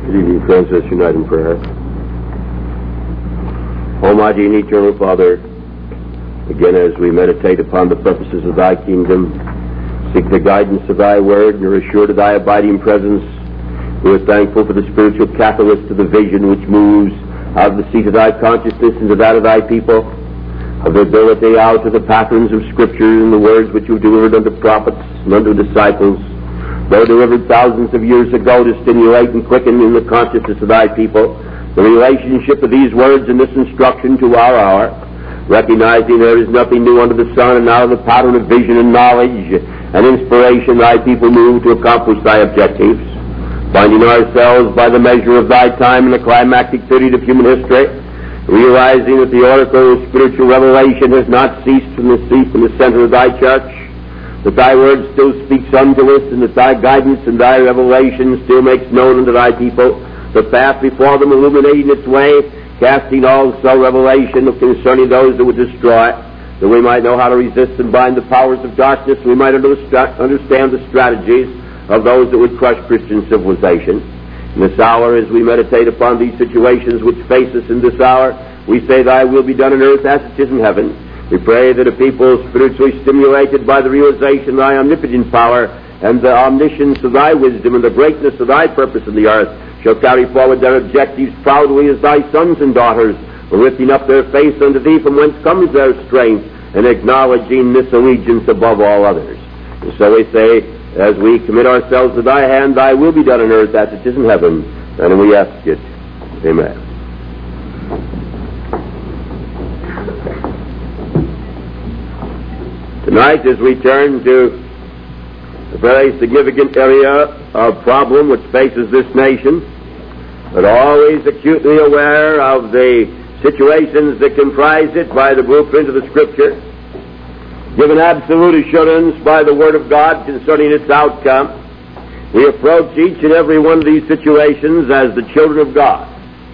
Good evening, friends. Let's unite in prayer. Almighty and eternal Father, again as we meditate upon the purposes of Thy kingdom, seek the guidance of Thy word, and are assured of Thy abiding presence, we are thankful for the spiritual catalyst to the vision which moves out of the seat of Thy consciousness into that of Thy people, of the ability out of the patterns of Scripture and the words which You delivered unto prophets and unto disciples, though delivered thousands of years ago, to stimulate and quicken in the consciousness of Thy people the relationship of these words and this instruction to our hour, recognizing there is nothing new under the sun, and out of the pattern of vision and knowledge and inspiration Thy people move to accomplish Thy objectives, finding ourselves by the measure of Thy time in the climactic period of human history, realizing that the oracle of spiritual revelation has not ceased from the seat in the center of Thy church, that Thy word still speaks unto us, and that Thy guidance and Thy revelation still makes known unto Thy people the path before them, illuminating its way, casting also revelation concerning those that would destroy, that we might know how to resist and bind the powers of darkness, we might understand the strategies of those that would crush Christian civilization. In this hour, as we meditate upon these situations which face us in this hour, we say, Thy will be done on earth as it is in heaven. We pray that a people spiritually stimulated by the realization of Thy omnipotent power and the omniscience of Thy wisdom and the greatness of Thy purpose in the earth shall carry forward their objectives proudly as Thy sons and daughters, lifting up their face unto Thee from whence comes their strength, and acknowledging this allegiance above all others. And so we say, as we commit ourselves to Thy hand, Thy will be done on earth as it is in heaven, and we ask it. Amen. Tonight, as we turn to a very significant area of problem which faces this nation, but always acutely aware of the situations that comprise it by the blueprint of the Scripture, given absolute assurance by the Word of God concerning its outcome, we approach each and every one of these situations as the children of God,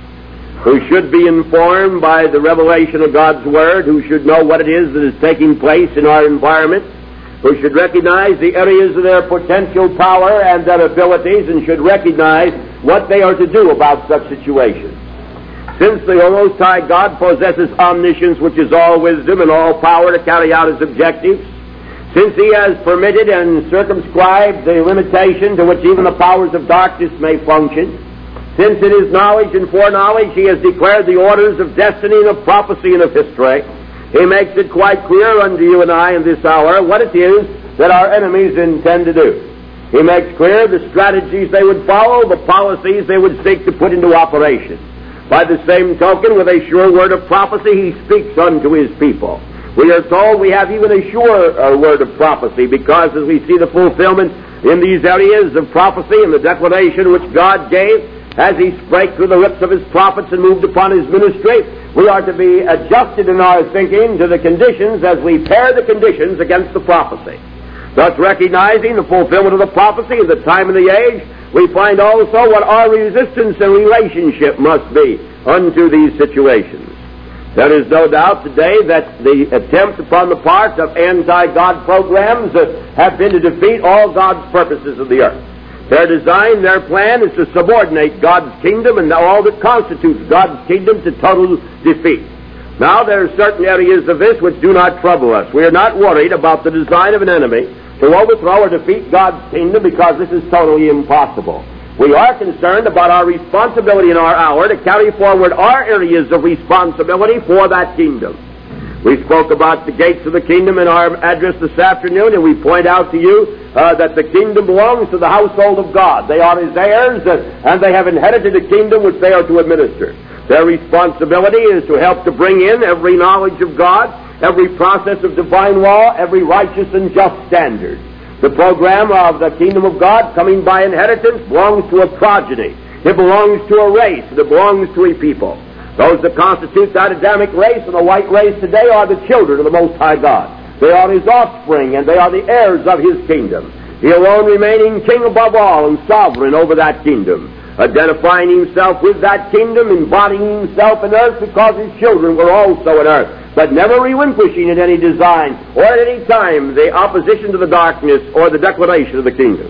who should be informed by the revelation of God's Word, who should know what it is that is taking place in our environment, who should recognize the areas of their potential power and their abilities, and should recognize what they are to do about such situations. Since the Most High God possesses omniscience, which is all wisdom and all power to carry out His objectives, since He has permitted and circumscribed the limitation to which even the powers of darkness may function, since in His knowledge and foreknowledge He has declared the orders of destiny and of prophecy and of history, He makes it quite clear unto you and I in this hour what it is that our enemies intend to do. He makes clear the strategies they would follow, the policies they would seek to put into operation. By the same token, with a sure word of prophecy, He speaks unto His people. We are told we have even a sure word of prophecy, because as we see the fulfillment in these areas of prophecy and the declaration which God gave, as He spake through the lips of His prophets and moved upon His ministry, we are to be adjusted in our thinking to the conditions as we pair the conditions against the prophecy. Thus, recognizing the fulfillment of the prophecy and the time of the age, we find also what our resistance and relationship must be unto these situations. There is no doubt today that the attempt upon the part of anti-God programs have been to defeat all God's purposes of the earth. Their design, their plan is to subordinate God's kingdom and all that constitutes God's kingdom to total defeat. Now, there are certain areas of this which do not trouble us. We are not worried about the design of an enemy to overthrow or defeat God's kingdom, because this is totally impossible. We are concerned about our responsibility in our hour to carry forward our areas of responsibility for that kingdom. We spoke about the gates of the kingdom in our address this afternoon, and we point out to you that the kingdom belongs to the household of God. They are His heirs, and they have inherited a kingdom which they are to administer. Their responsibility is to help to bring in every knowledge of God, every process of divine law, every righteous and just standard. The program of the kingdom of God, coming by inheritance, belongs to a progeny. It belongs to a race. It belongs to a people. Those that constitute that Adamic race and the white race today are the children of the Most High God. They are His offspring, and they are the heirs of His kingdom. He alone remaining king above all and sovereign over that kingdom, identifying Himself with that kingdom, embodying Himself in earth because His children were also in earth, but never relinquishing at any design or at any time the opposition to the darkness or the declaration of the kingdom.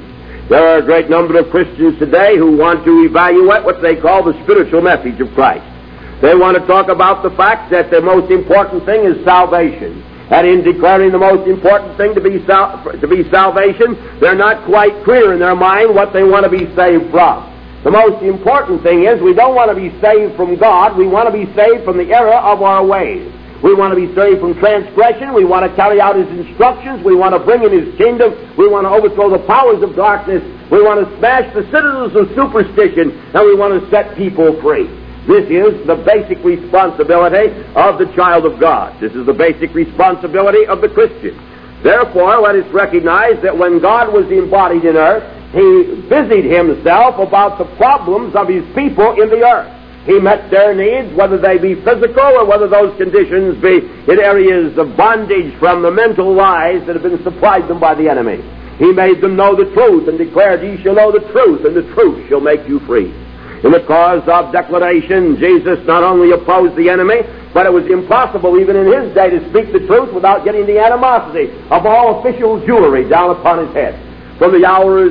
There are a great number of Christians today who want to evaluate what they call the spiritual message of Christ. They want to talk about the fact that the most important thing is salvation. And in declaring the most important thing to be salvation, they're not quite clear in their mind what they want to be saved from. The most important thing is we don't want to be saved from God. We want to be saved from the error of our ways. We want to be saved from transgression. We want to carry out His instructions. We want to bring in His kingdom. We want to overthrow the powers of darkness. We want to smash the citadels of superstition. And we want to set people free. This is the basic responsibility of the child of God. This is the basic responsibility of the Christian. Therefore, let us recognize that when God was embodied in earth, He busied Himself about the problems of His people in the earth. He met their needs, whether they be physical or whether those conditions be in areas of bondage from the mental lies that have been supplied them by the enemy. He made them know the truth and declared, "Ye shall know the truth, and the truth shall make you free." In the cause of declaration, Jesus not only opposed the enemy, but it was impossible even in His day to speak the truth without getting the animosity of all official jewelry down upon His head. From the hours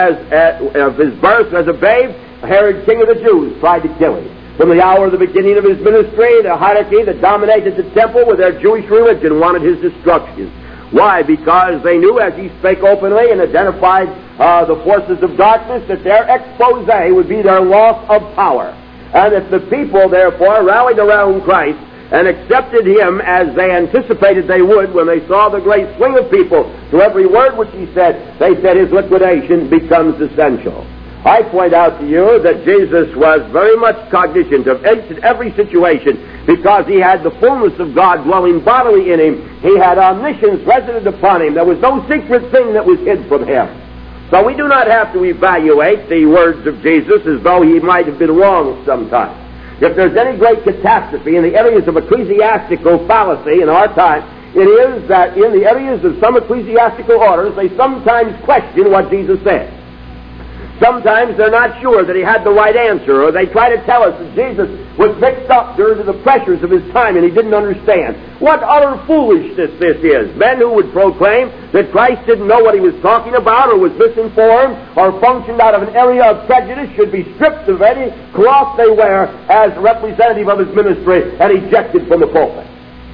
of His birth as a babe, Herod, king of the Jews, tried to kill Him. From the hour of the beginning of His ministry, the hierarchy that dominated the temple with their Jewish religion wanted His destruction. Why? Because they knew, as He spake openly and identified the forces of darkness, that their expose would be their loss of power. And if the people, therefore, rallied around Christ and accepted Him as they anticipated they would when they saw the great swing of people to every word which He said, they said His liquidation becomes essential. I point out to you that Jesus was very much cognizant of every situation because He had the fullness of God dwelling bodily in Him. He had omniscience resident upon Him. There was no secret thing that was hid from Him. So we do not have to evaluate the words of Jesus as though He might have been wrong sometimes. If there's any great catastrophe in the areas of ecclesiastical fallacy in our time, it is that in the areas of some ecclesiastical orders, they sometimes question what Jesus said. Sometimes they're not sure that He had the right answer, or they try to tell us that Jesus was mixed up during the pressures of His time and He didn't understand. What utter foolishness this is. Men who would proclaim that Christ didn't know what He was talking about, or was misinformed, or functioned out of an area of prejudice should be stripped of any cloth they wear as representative of His ministry and ejected from the pulpit.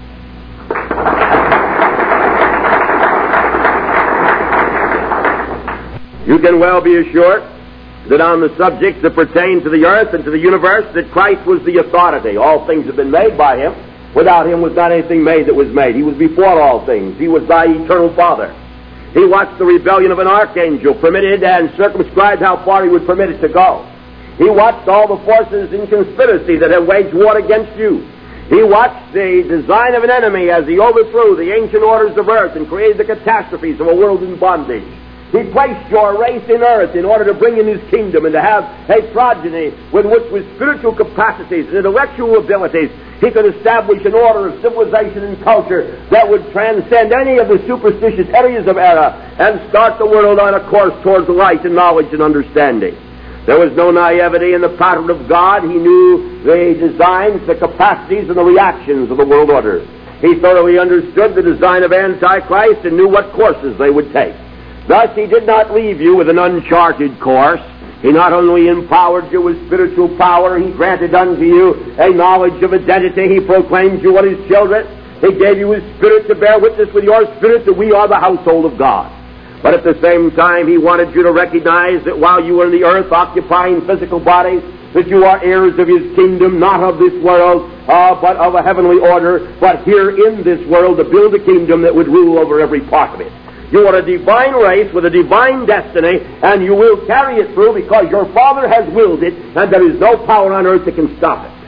You can well be assured that on the subjects that pertain to the earth and to the universe, that Christ was the authority. All things have been made by Him. Without Him was not anything made that was made. He was before all things. He was thy eternal Father. He watched the rebellion of an archangel, permitted and circumscribed how far He would permit it to go. He watched all the forces in conspiracy that have waged war against you. He watched the design of an enemy as he overthrew the ancient orders of earth and created the catastrophes of a world in bondage. He placed your race in earth in order to bring in His kingdom and to have a progeny with spiritual capacities and intellectual abilities. He could establish an order of civilization and culture that would transcend any of the superstitious areas of error and start the world on a course towards light and knowledge and understanding. There was no naivety in the pattern of God. He knew the designs, the capacities, and the reactions of the world order. He thoroughly understood the design of Antichrist and knew what courses they would take. Thus, He did not leave you with an uncharted course. He not only empowered you with spiritual power, He granted unto you a knowledge of identity. He proclaimed you what His children. He gave you His Spirit to bear witness with your spirit that we are the household of God. But at the same time, He wanted you to recognize that while you were in the earth occupying physical bodies, that you are heirs of His kingdom, not of this world, but of a heavenly order, but here in this world to build a kingdom that would rule over every part of it. You are a divine race with a divine destiny, and you will carry it through because your Father has willed it, and there is no power on earth that can stop it.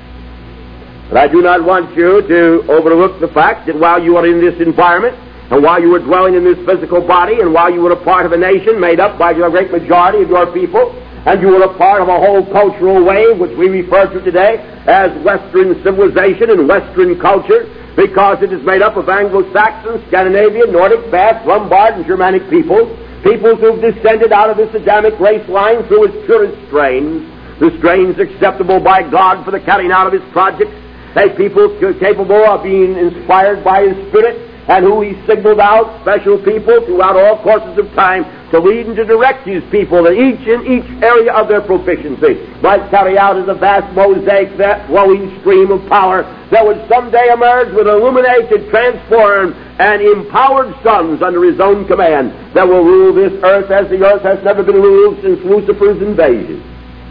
But I do not want you to overlook the fact that while you are in this environment, and while you were dwelling in this physical body, and while you were a part of a nation made up by the great majority of your people, and you were a part of a whole cultural wave, which we refer to today as Western civilization and Western culture, because it is made up of Anglo-Saxon, Scandinavian, Nordic, Basque, Lombard, and Germanic peoples who have descended out of this Adamic race line through its purest strains, the strains acceptable by God for the carrying out of His projects, a people capable of being inspired by His Spirit, and who He signaled out, special people throughout all courses of time, to lead and to direct His people, that each in each area of their proficiency might carry out as a vast mosaic that flowing stream of power that would someday emerge with illuminated, transformed, and empowered sons under His own command that will rule this earth as the earth has never been ruled since Lucifer's invasion.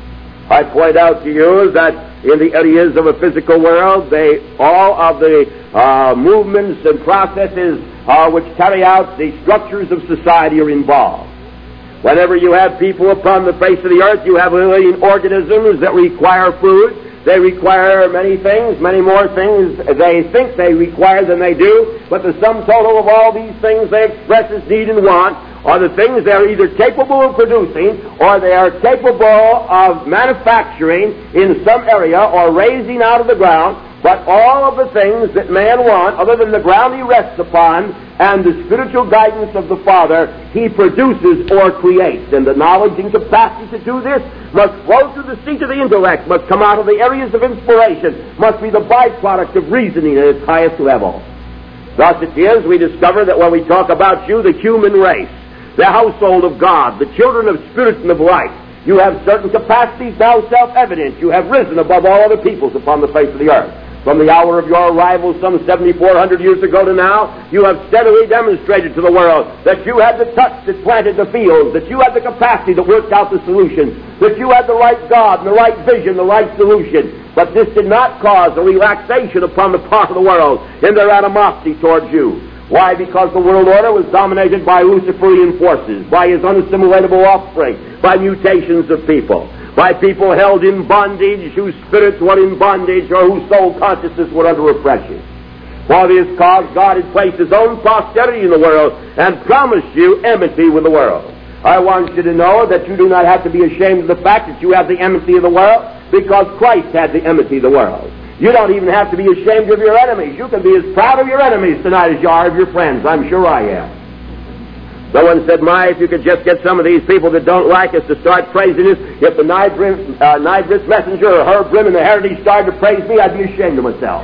I point out to you that in the areas of a physical world, all of the movements and processes which carry out the structures of society are involved. Whenever you have people upon the face of the earth, you have living organisms that require food. They require many things, many more things they think they require than they do, but the sum total of all these things they express as need and want are the things they are either capable of producing or they are capable of manufacturing in some area or raising out of the ground. But all of the things that man wants, other than the ground he rests upon and the spiritual guidance of the Father, he produces or creates. And the knowledge and capacity to do this must flow through the seat of the intellect, must come out of the areas of inspiration, must be the byproduct of reasoning at its highest level. Thus it is we discover that when we talk about you, the human race, the household of God, the children of spirit and of light, you have certain capacities now self-evident. You have risen above all other peoples upon the face of the earth. From the hour of your arrival some 7,400 years ago to now, you have steadily demonstrated to the world that you had the touch that planted the fields, that you had the capacity that worked out the solutions, that you had the right God and the right vision, the right solution. But this did not cause a relaxation upon the part of the world in their animosity towards you. Why? Because the world order was dominated by Luciferian forces, by his unassimilatable offspring, by mutations of people, by people held in bondage, whose spirits were in bondage, or whose soul consciousness were under oppression. For this cause, God had placed His own posterity in the world and promised you enmity with the world. I want you to know that you do not have to be ashamed of the fact that you have the enmity of the world, because Christ had the enmity of the world. You don't even have to be ashamed of your enemies. You can be as proud of your enemies tonight as you are of your friends. I'm sure I am. Someone said, if you could just get some of these people that don't like us to start praising us. If the Nidris Messenger or Herb Grimm and the Heritage started to praise me, I'd be ashamed of myself.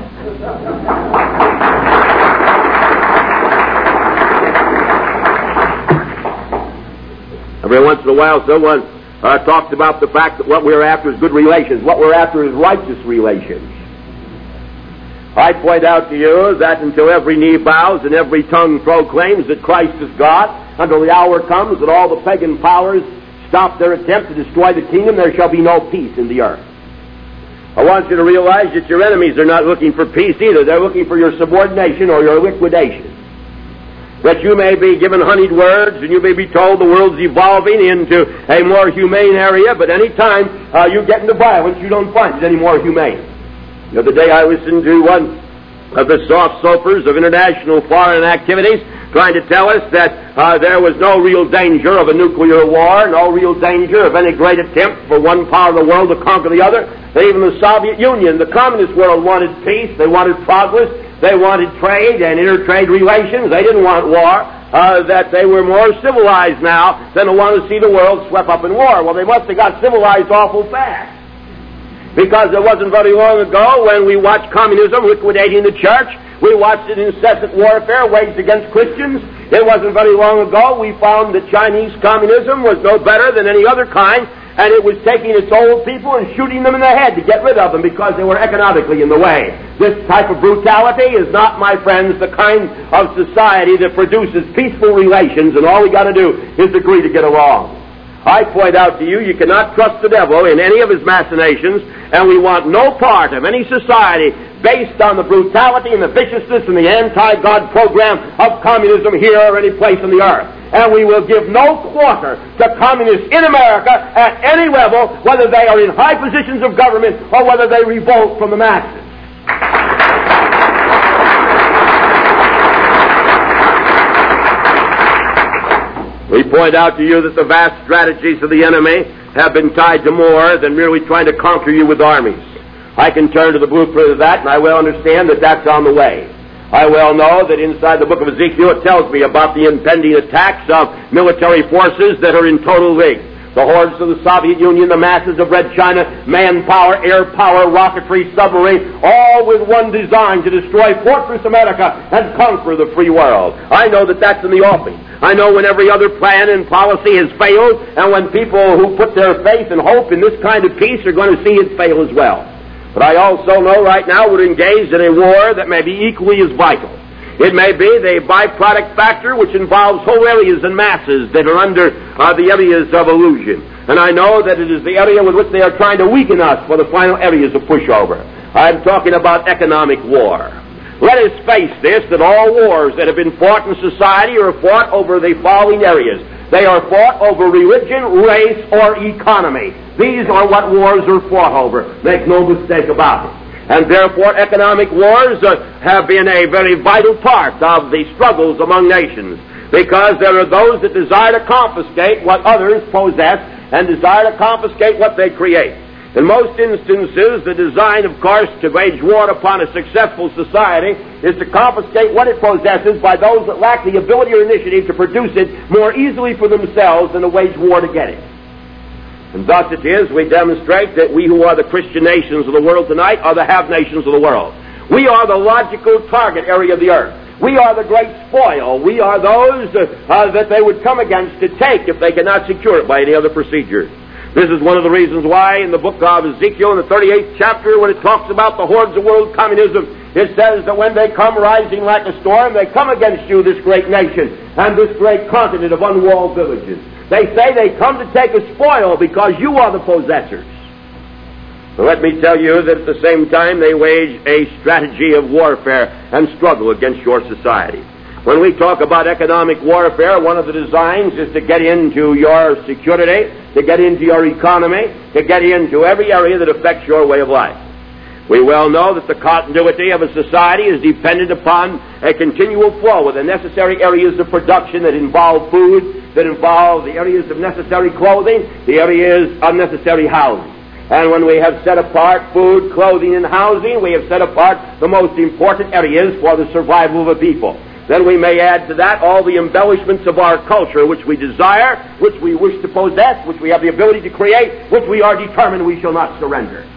Every once in a while, someone talks about the fact that what we're after is good relations. What we're after is righteous relations. I point out to you that until every knee bows and every tongue proclaims that Christ is God, until the hour comes that all the pagan powers stop their attempt to destroy the kingdom, there shall be no peace in the earth. I want you to realize that your enemies are not looking for peace either. They're looking for your subordination or your liquidation. That you may be given honeyed words and you may be told the world's evolving into a more humane area, but any time you get into violence, you don't find it any more humane. The other day I listened to one of the soft soapers of international foreign activities trying to tell us that there was no real danger of a nuclear war, no real danger of any great attempt for one part of the world to conquer the other. That even the Soviet Union, the communist world, wanted peace, they wanted progress, they wanted trade and intertrade relations, they didn't want war, that they were more civilized now than to want to see the world swept up in war. Well, they must have got civilized awful fast. Because it wasn't very long ago when we watched communism liquidating the church. We watched it incessant warfare waged against Christians. It wasn't very long ago we found that Chinese communism was no better than any other kind, and it was taking its old people and shooting them in the head to get rid of them because they were economically in the way. This type of brutality is not, my friends, the kind of society that produces peaceful relations, and all we got to do is agree to get along. I point out to you, you cannot trust the devil in any of his machinations, and we want no part of any society based on the brutality and the viciousness and the anti-God program of communism here or any place on the earth. And we will give no quarter to communists in America at any level, whether they are in high positions of government or whether they revolt from the masses. We point out to you that the vast strategies of the enemy have been tied to more than merely trying to conquer you with armies. I can turn to the blueprint of that, and I well understand that that's on the way. I well know that inside the book of Ezekiel it tells me about the impending attacks of military forces that are in total league. The hordes of the Soviet Union, the masses of Red China, manpower, air power, rocketry, submarine, all with one design: to destroy Fortress America and conquer the free world. I know that that's in the offing. I know when every other plan and policy has failed, and when people who put their faith and hope in this kind of peace are going to see it fail as well. But I also know right now we're engaged in a war that may be equally as vital. It may be the byproduct factor which involves whole areas and masses that are under the areas of illusion. And I know that it is the area with which they are trying to weaken us for the final areas of pushover. I'm talking about economic war. Let us face this, that all wars that have been fought in society are fought over the following areas. They are fought over religion, race, or economy. These are what wars are fought over. Make no mistake about it. And therefore economic wars have been a very vital part of the struggles among nations, because there are those that desire to confiscate what others possess and desire to confiscate what they create. In most instances, the design, of course, to wage war upon a successful society is to confiscate what it possesses by those that lack the ability or initiative to produce it more easily for themselves than to wage war to get it. And thus it is we demonstrate that we who are the Christian nations of the world tonight are the have-nations of the world. We are the logical target area of the earth. We are the great spoil. We are those that they would come against to take if they cannot secure it by any other procedure. This is one of the reasons why in the book of Ezekiel, in the 38th chapter, when it talks about the hordes of world communism, it says that when they come rising like a storm, they come against you, this great nation, and this great continent of unwalled villages. They say they come to take a spoil because you are the possessors. But let me tell you that at the same time they wage a strategy of warfare and struggle against your society. When we talk about economic warfare, one of the designs is to get into your security, to get into your economy, to get into every area that affects your way of life. We well know that the continuity of a society is dependent upon a continual flow of the necessary areas of production that involve food, that involve the areas of necessary clothing, the areas of necessary housing. And when we have set apart food, clothing, and housing, we have set apart the most important areas for the survival of a people. Then we may add to that all the embellishments of our culture which we desire, which we wish to possess, which we have the ability to create, which we are determined we shall not surrender.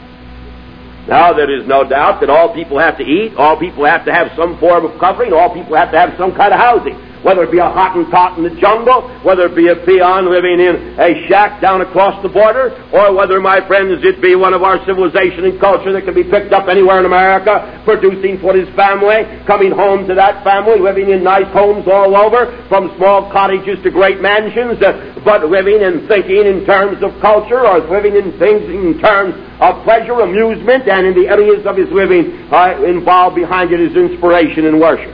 Now, there is no doubt that all people have to eat, all people have to have some form of covering, all people have to have some kind of housing. Whether it be a Hottentot in the jungle, whether it be a peon living in a shack down across the border, or whether, my friends, it be one of our civilization and culture that can be picked up anywhere in America, producing for his family, coming home to that family, living in nice homes all over, from small cottages to great mansions, but living and thinking in terms of culture, or living in things in terms of pleasure, amusement, and in the areas of his living involved behind it is inspiration and worship.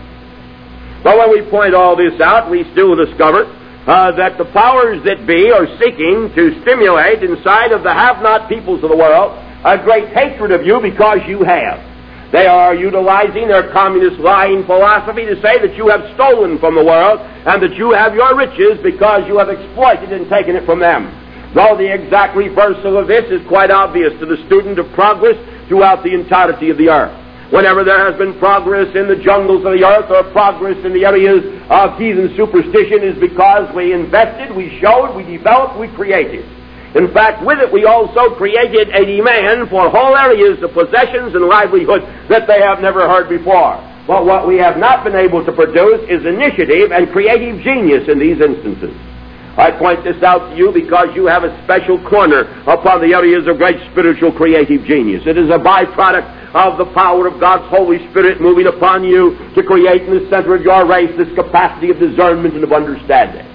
But when we point all this out, we still discover that the powers that be are seeking to stimulate inside of the have-not peoples of the world a great hatred of you because you have. They are utilizing their communist lying philosophy to say that you have stolen from the world and that you have your riches because you have exploited and taken it from them. Though the exact reversal of this is quite obvious to the student of progress throughout the entirety of the earth. Whenever there has been progress in the jungles of the earth or progress in the areas of heathen superstition is because we invested, we showed, we developed, we created. In fact, with it we also created a demand for whole areas of possessions and livelihood that they have never heard before. But what we have not been able to produce is initiative and creative genius in these instances. I point this out to you because you have a special corner upon the areas of great spiritual creative genius. It is a byproduct of the power of God's Holy Spirit moving upon you to create in the center of your race this capacity of discernment and of understanding.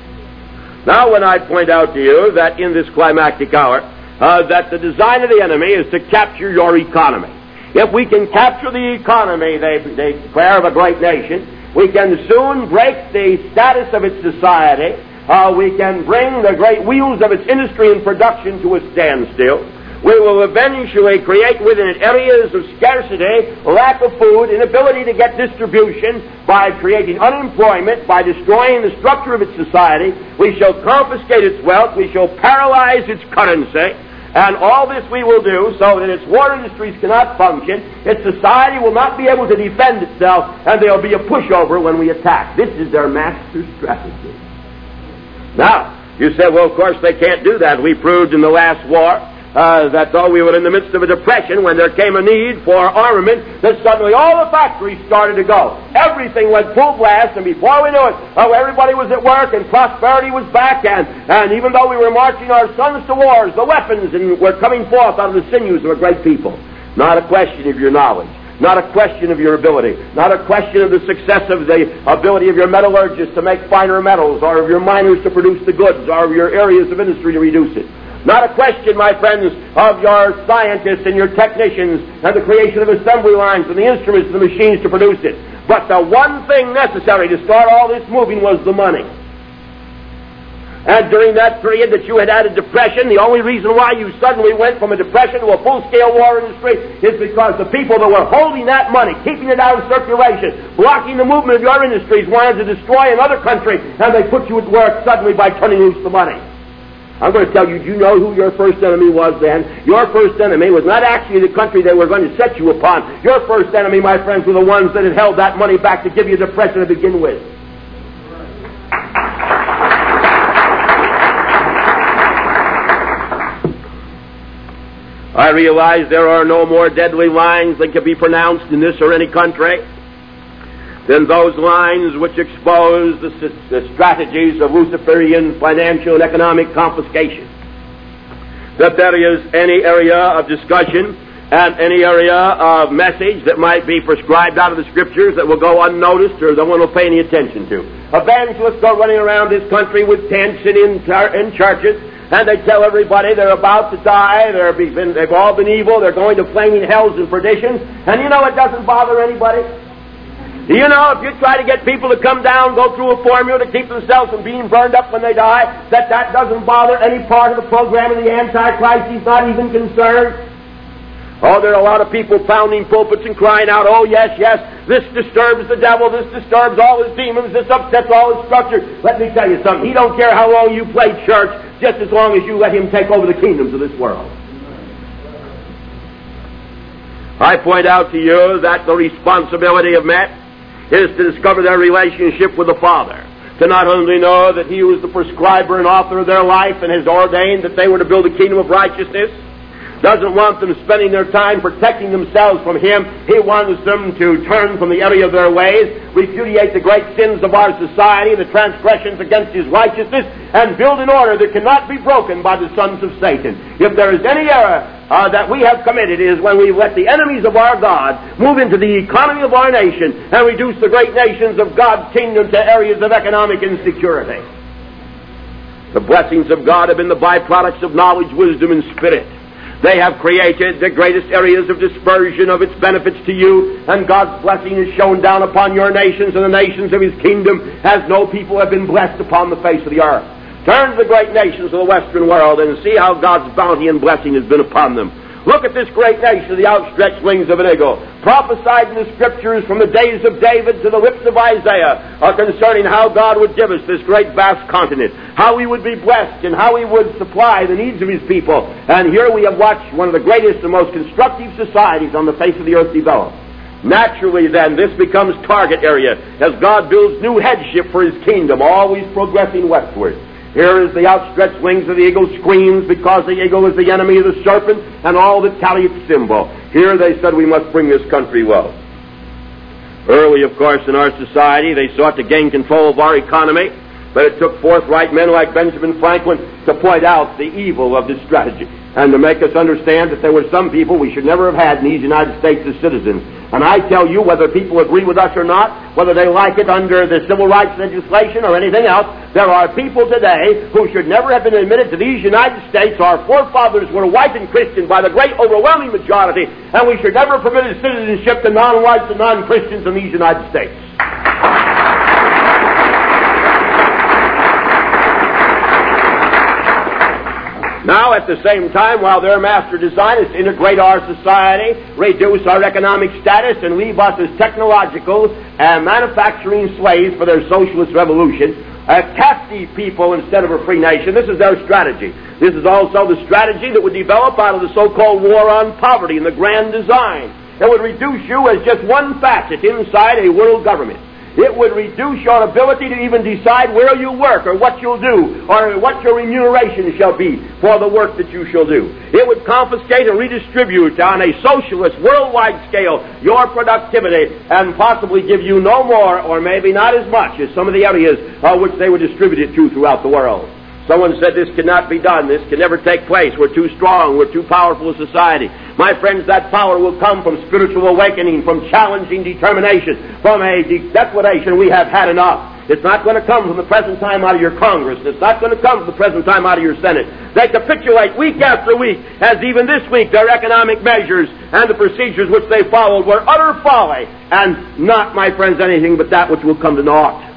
Now, when I point out to you that in this climactic hour, that the design of the enemy is to capture your economy. If we can capture the economy, they declare, of a great nation, we can soon break the status of its society. We can bring the great wheels of its industry and production to a standstill. We will eventually create within it areas of scarcity, lack of food, inability to get distribution, by creating unemployment, by destroying the structure of its society. We shall confiscate its wealth, we shall paralyze its currency, and all this we will do so that its war industries cannot function, its society will not be able to defend itself, and there will be a pushover when we attack. This is their master strategy. Now, You said, well, of course they can't do that. We proved in the last war that though we were in the midst of a depression, when there came a need for armament, that suddenly all the factories started to go. Everything went full blast, and before we knew it, everybody was at work, and prosperity was back, and even though we were marching our sons to wars, the weapons were coming forth out of the sinews of a great people. Not a question of your knowledge. Not a question of your ability. Not a question of the success of the ability of your metallurgists to make finer metals, or of your miners to produce the goods, or of your areas of industry to reduce it. Not a question, my friends, of your scientists and your technicians and the creation of assembly lines and the instruments and the machines to produce it. But the one thing necessary to start all this moving was the money. And during that period that you had had a depression, the only reason why you suddenly went from a depression to a full-scale war industry is because the people that were holding that money, keeping it out of circulation, blocking the movement of your industries, wanted to destroy another country, and they put you at work suddenly by turning loose the money. I'm going to tell you, do you know who your first enemy was then? Your first enemy was not actually the country they were going to set you upon. Your first enemy, my friends, were the ones that had held that money back to give you depression to begin with. I realize there are no more deadly lines that can be pronounced in this or any country than those lines which expose the strategies of Luciferian financial and economic confiscation. That there is any area of discussion and any area of message that might be prescribed out of the Scriptures that will go unnoticed or no one will pay any attention to. Evangelists go running around this country with tents and in churches, and they tell everybody they're about to die, they've all been evil, they're going to flaming hells and perditions, and you know it doesn't bother anybody. You know, if you try to get people to come down, go through a formula to keep themselves from being burned up when they die, that doesn't bother any part of the program of the Antichrist. He's not even concerned. Oh, there are a lot of people pounding pulpits and crying out, oh, yes, yes, this disturbs the devil, this disturbs all his demons, this upsets all his structure. Let me tell you something. He don't care how long you play church, just as long as you let him take over the kingdoms of this world. I point out to you that the responsibility of men is to discover their relationship with the Father, to not only know that He was the prescriber and author of their life and has ordained that they were to build a kingdom of righteousness, doesn't want them spending their time protecting themselves from Him. He wants them to turn from the area of their ways, repudiate the great sins of our society, the transgressions against His righteousness, and build an order that cannot be broken by the sons of Satan. If there is any error that we have committed, is when we let the enemies of our God move into the economy of our nation and reduce the great nations of God's kingdom to areas of economic insecurity. The blessings of God have been the byproducts of knowledge, wisdom, and spirit. They have created the greatest areas of dispersion of its benefits to you, and God's blessing is shown down upon your nations and the nations of His kingdom, as no people have been blessed upon the face of the earth. Turn to the great nations of the Western world and see how God's bounty and blessing has been upon them. Look at this great nation, the outstretched wings of an eagle, prophesied in the Scriptures from the days of David to the lips of Isaiah, concerning how God would give us this great vast continent, how He would be blessed, and how He would supply the needs of His people. And here we have watched one of the greatest and most constructive societies on the face of the earth develop. Naturally, then, this becomes target area as God builds new headship for His kingdom, always progressing westward. Here is the outstretched wings of the eagle, screams because the eagle is the enemy of the serpent and all that tally its symbol. Here they said we must bring this country low. Early, of course, in our society, they sought to gain control of our economy, but it took forthright men like Benjamin Franklin to point out the evil of this strategy and to make us understand that there were some people we should never have had in these United States as citizens. And I tell you, whether people agree with us or not, whether they like it under the civil rights legislation or anything else, there are people today who should never have been admitted to these United States. Our forefathers were white and Christian by the great overwhelming majority, and we should never permit citizenship to non-whites and non-Christians in these United States. Now, at the same time, while their master design is to integrate our society, reduce our economic status, and leave us as technological and manufacturing slaves for their socialist revolution, a captive people instead of a free nation, this is their strategy. This is also the strategy that would develop out of the so-called war on poverty and the grand design. It would reduce you as just one facet inside a world government. It would reduce your ability to even decide where you work or what you'll do or what your remuneration shall be for the work that you shall do. It would confiscate and redistribute on a socialist, worldwide scale your productivity and possibly give you no more or maybe not as much as some of the areas which they would distribute it to throughout the world. Someone said this cannot be done. This can never take place. We're too strong. We're too powerful a society. My friends, that power will come from spiritual awakening, from challenging determination, from a declaration we have had enough. It's not going to come from the present time out of your Congress. It's not going to come from the present time out of your Senate. They capitulate week after week, as even this week their economic measures and the procedures which they followed were utter folly, and not, my friends, anything but that which will come to naught.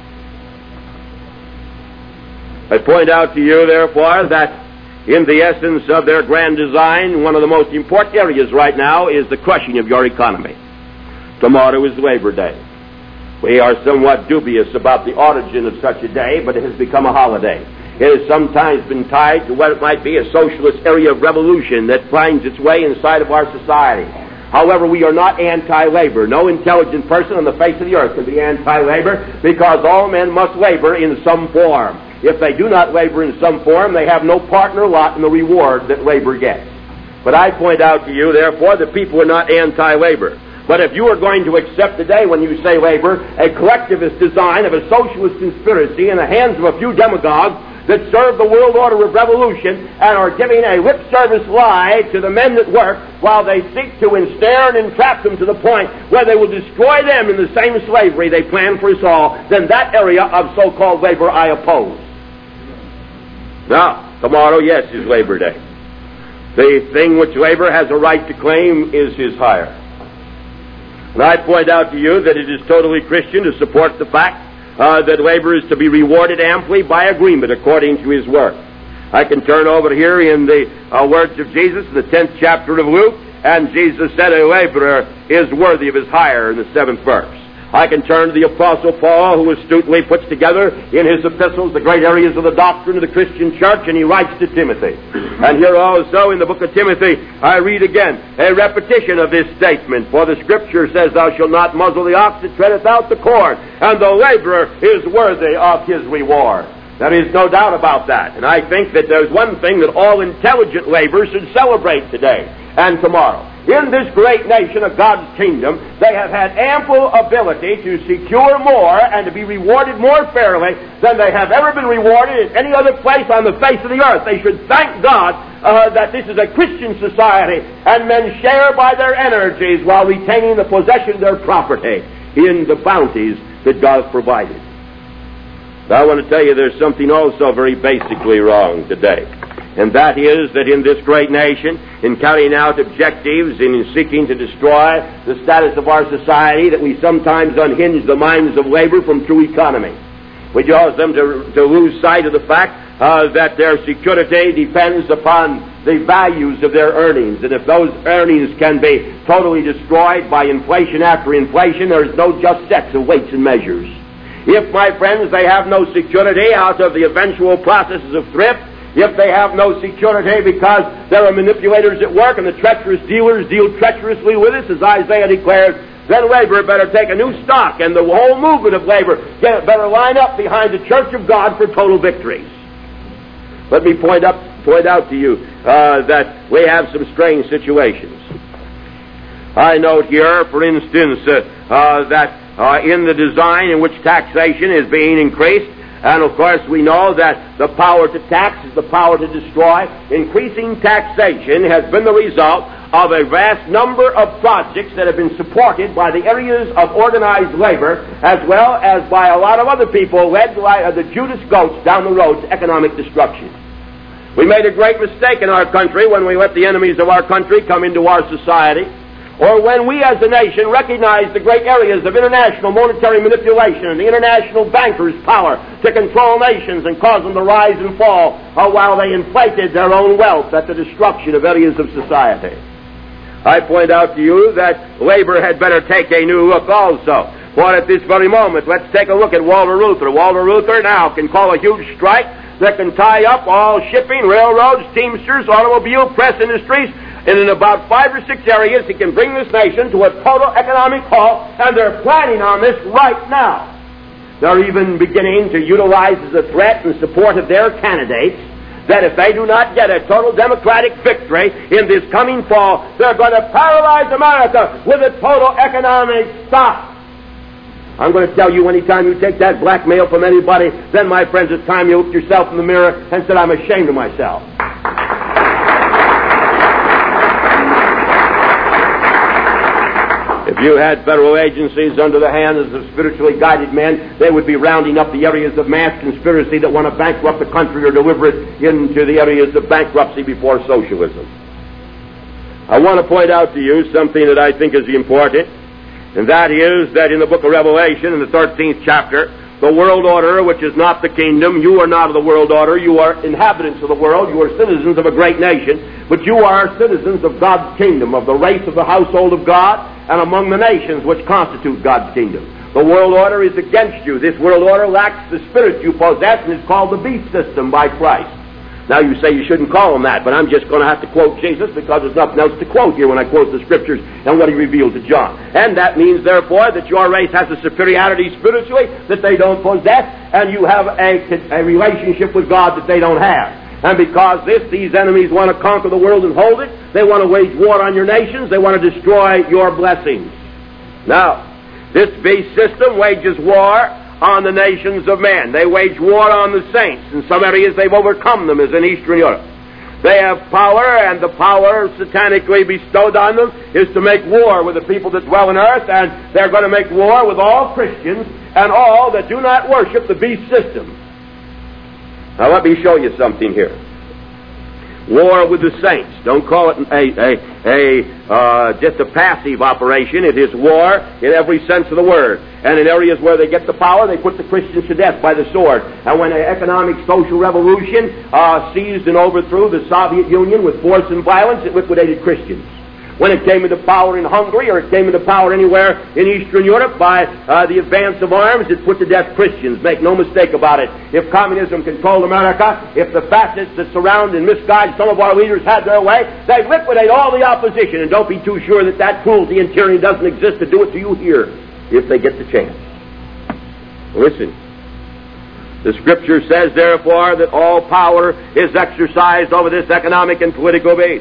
I point out to you, therefore, that in the essence of their grand design, one of the most important areas right now is the crushing of your economy. Tomorrow is Labor Day. We are somewhat dubious about the origin of such a day, but it has become a holiday. It has sometimes been tied to what it might be a socialist area of revolution that finds its way inside of our society. However, we are not anti-labor. No intelligent person on the face of the earth can be anti-labor, because all men must labor in some form. If they do not labor in some form, they have no part nor lot in the reward that labor gets. But I point out to you, therefore, that people are not anti-labor. But if you are going to accept today, when you say labor, a collectivist design of a socialist conspiracy in the hands of a few demagogues that serve the world order of revolution and are giving a lip service lie to the men that work while they seek to ensnare and entrap them to the point where they will destroy them in the same slavery they plan for us all, then that area of so-called labor I oppose. Now, tomorrow, yes, is Labor Day. The thing which labor has a right to claim is his hire. And I point out to you that it is totally Christian to support the fact that labor is to be rewarded amply by agreement according to his work. I can turn over here in the words of Jesus in the 10th chapter of Luke, and Jesus said a laborer is worthy of his hire in the 7th verse. I can turn to the Apostle Paul, who astutely puts together in his epistles the great areas of the doctrine of the Christian church, and he writes to Timothy. And here also in the book of Timothy, I read again a repetition of this statement. For the Scripture says, "Thou shalt not muzzle the ox that treadeth out the corn, and the laborer is worthy of his reward." There is no doubt about that. And I think that there's one thing that all intelligent labor should celebrate today and tomorrow. In this great nation of God's kingdom, they have had ample ability to secure more and to be rewarded more fairly than they have ever been rewarded in any other place on the face of the earth. They should thank God that this is a Christian society, and men share by their energies while retaining the possession of their property in the bounties that God has provided. But I want to tell you there's something also very basically wrong today. And that is that in this great nation, in carrying out objectives and in seeking to destroy the status of our society, that we sometimes unhinge the minds of labor from true economy. We cause them to lose sight of the fact that their security depends upon the values of their earnings. And if those earnings can be totally destroyed by inflation after inflation, there is no just set of weights and measures. If, my friends, they have no security out of the eventual processes of thrift, if they have no security because there are manipulators at work and the treacherous dealers deal treacherously with us, as Isaiah declares, then labor better take a new stock, and the whole movement of labor better line up behind the Church of God for total victories. Let me point out to you that we have some strange situations. I note here, for instance, that in the design in which taxation is being increased, and of course we know that the power to tax is the power to destroy. Increasing taxation has been the result of a vast number of projects that have been supported by the areas of organized labor, as well as by a lot of other people led by the Judas goats down the road to economic destruction. We made a great mistake in our country when we let the enemies of our country come into our society, or when we as a nation recognized the great areas of international monetary manipulation and the international bankers' power to control nations and cause them to rise and fall while they inflated their own wealth at the destruction of areas of society. I point out to you that labor had better take a new look also. For at this very moment, let's take a look at Walter Reuther. Walter Reuther now can call a huge strike that can tie up all shipping, railroads, teamsters, automobile, press industries, and in about 5 or 6 areas he can bring this nation to a total economic halt, and they're planning on this right now. they're even beginning to utilize as a threat in support of their candidates that if they do not get a total Democratic victory in this coming fall, they're going to paralyze America with a total economic stop. I'm going to tell you, anytime you take that blackmail from anybody, then, my friends, it's time you looked yourself in the mirror and said, I'm ashamed of myself. If you had federal agencies under the hands of spiritually guided men, they would be rounding up the areas of mass conspiracy that want to bankrupt the country or deliver it into the areas of bankruptcy before socialism. I want to point out to you something that I think is important, and that is that in the book of Revelation, in the 13th chapter, the world order, which is not the kingdom, you are not of the world order, you are inhabitants of the world, you are citizens of a great nation, but you are citizens of God's kingdom, of the race of the household of God, and among the nations which constitute God's kingdom. The world order is against you. This world order lacks the spirit you possess and is called the beast system by Christ. Now you say you shouldn't call him that, but I'm just going to have to quote Jesus because there's nothing else to quote here when I quote the Scriptures and what he revealed to John. And that means, therefore, that your race has a superiority spiritually that they don't possess, and you have a relationship with God that they don't have. And because these enemies want to conquer the world and hold it, they want to wage war on your nations, they want to destroy your blessings. Now, this beast system wages war on the nations of men. They wage war on the saints. In some areas they've overcome them, as in Eastern Europe. They have power, and the power satanically bestowed on them is to make war with the people that dwell on earth, and they're going to make war with all Christians and all that do not worship the beast system. Now let me show you something here. War with the saints. Don't call it just a passive operation. It is war in every sense of the word. And in areas where they get the power, they put the Christians to death by the sword. And when the economic social revolution seized and overthrew the Soviet Union with force and violence, it liquidated Christians. When it came into power in Hungary, or it came into power anywhere in Eastern Europe by the advance of arms, it put to death Christians. Make no mistake about it. If communism controlled America, if the fascists that surround and misguide some of our leaders had their way, they'd liquidate all the opposition. And don't be too sure that that cruelty and tyranny doesn't exist to do it to you here, if they get the chance. Listen. The Scripture says, therefore, that all power is exercised over this economic and political base.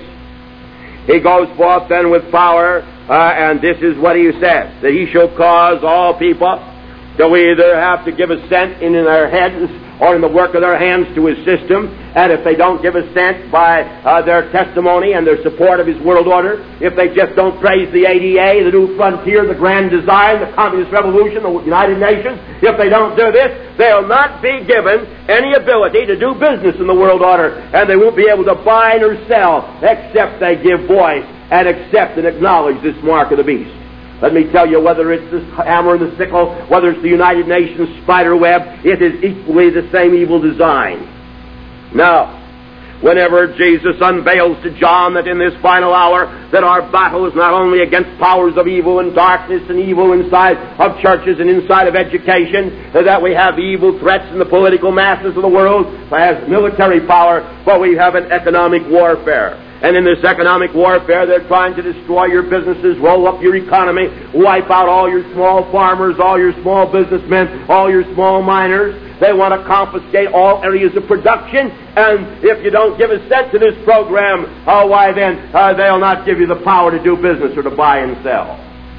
He goes forth then with power, and this is what he says, that he shall cause all people to either have to give assent in their heads or in the work of their hands to his system, and if they don't give assent by their testimony and their support of his world order, if they just don't praise the ADA, the New Frontier, the Grand Design, the Communist Revolution, the United Nations, if they don't do this, they'll not be given any ability to do business in the world order, and they won't be able to buy nor sell except they give voice and accept and acknowledge this mark of the beast. Let me tell you, whether it's the hammer and the sickle, whether it's the United Nations spider web, it is equally the same evil design. Now, whenever Jesus unveils to John that in this final hour that our battle is not only against powers of evil and darkness and evil inside of churches and inside of education, that we have evil threats in the political masses of the world as military power, but we have an economic warfare. And in this economic warfare, they're trying to destroy your businesses, roll up your economy, wipe out all your small farmers, all your small businessmen, all your small miners. They want to confiscate all areas of production, and if you don't give assent to this program, they'll not give you the power to do business or to buy and sell.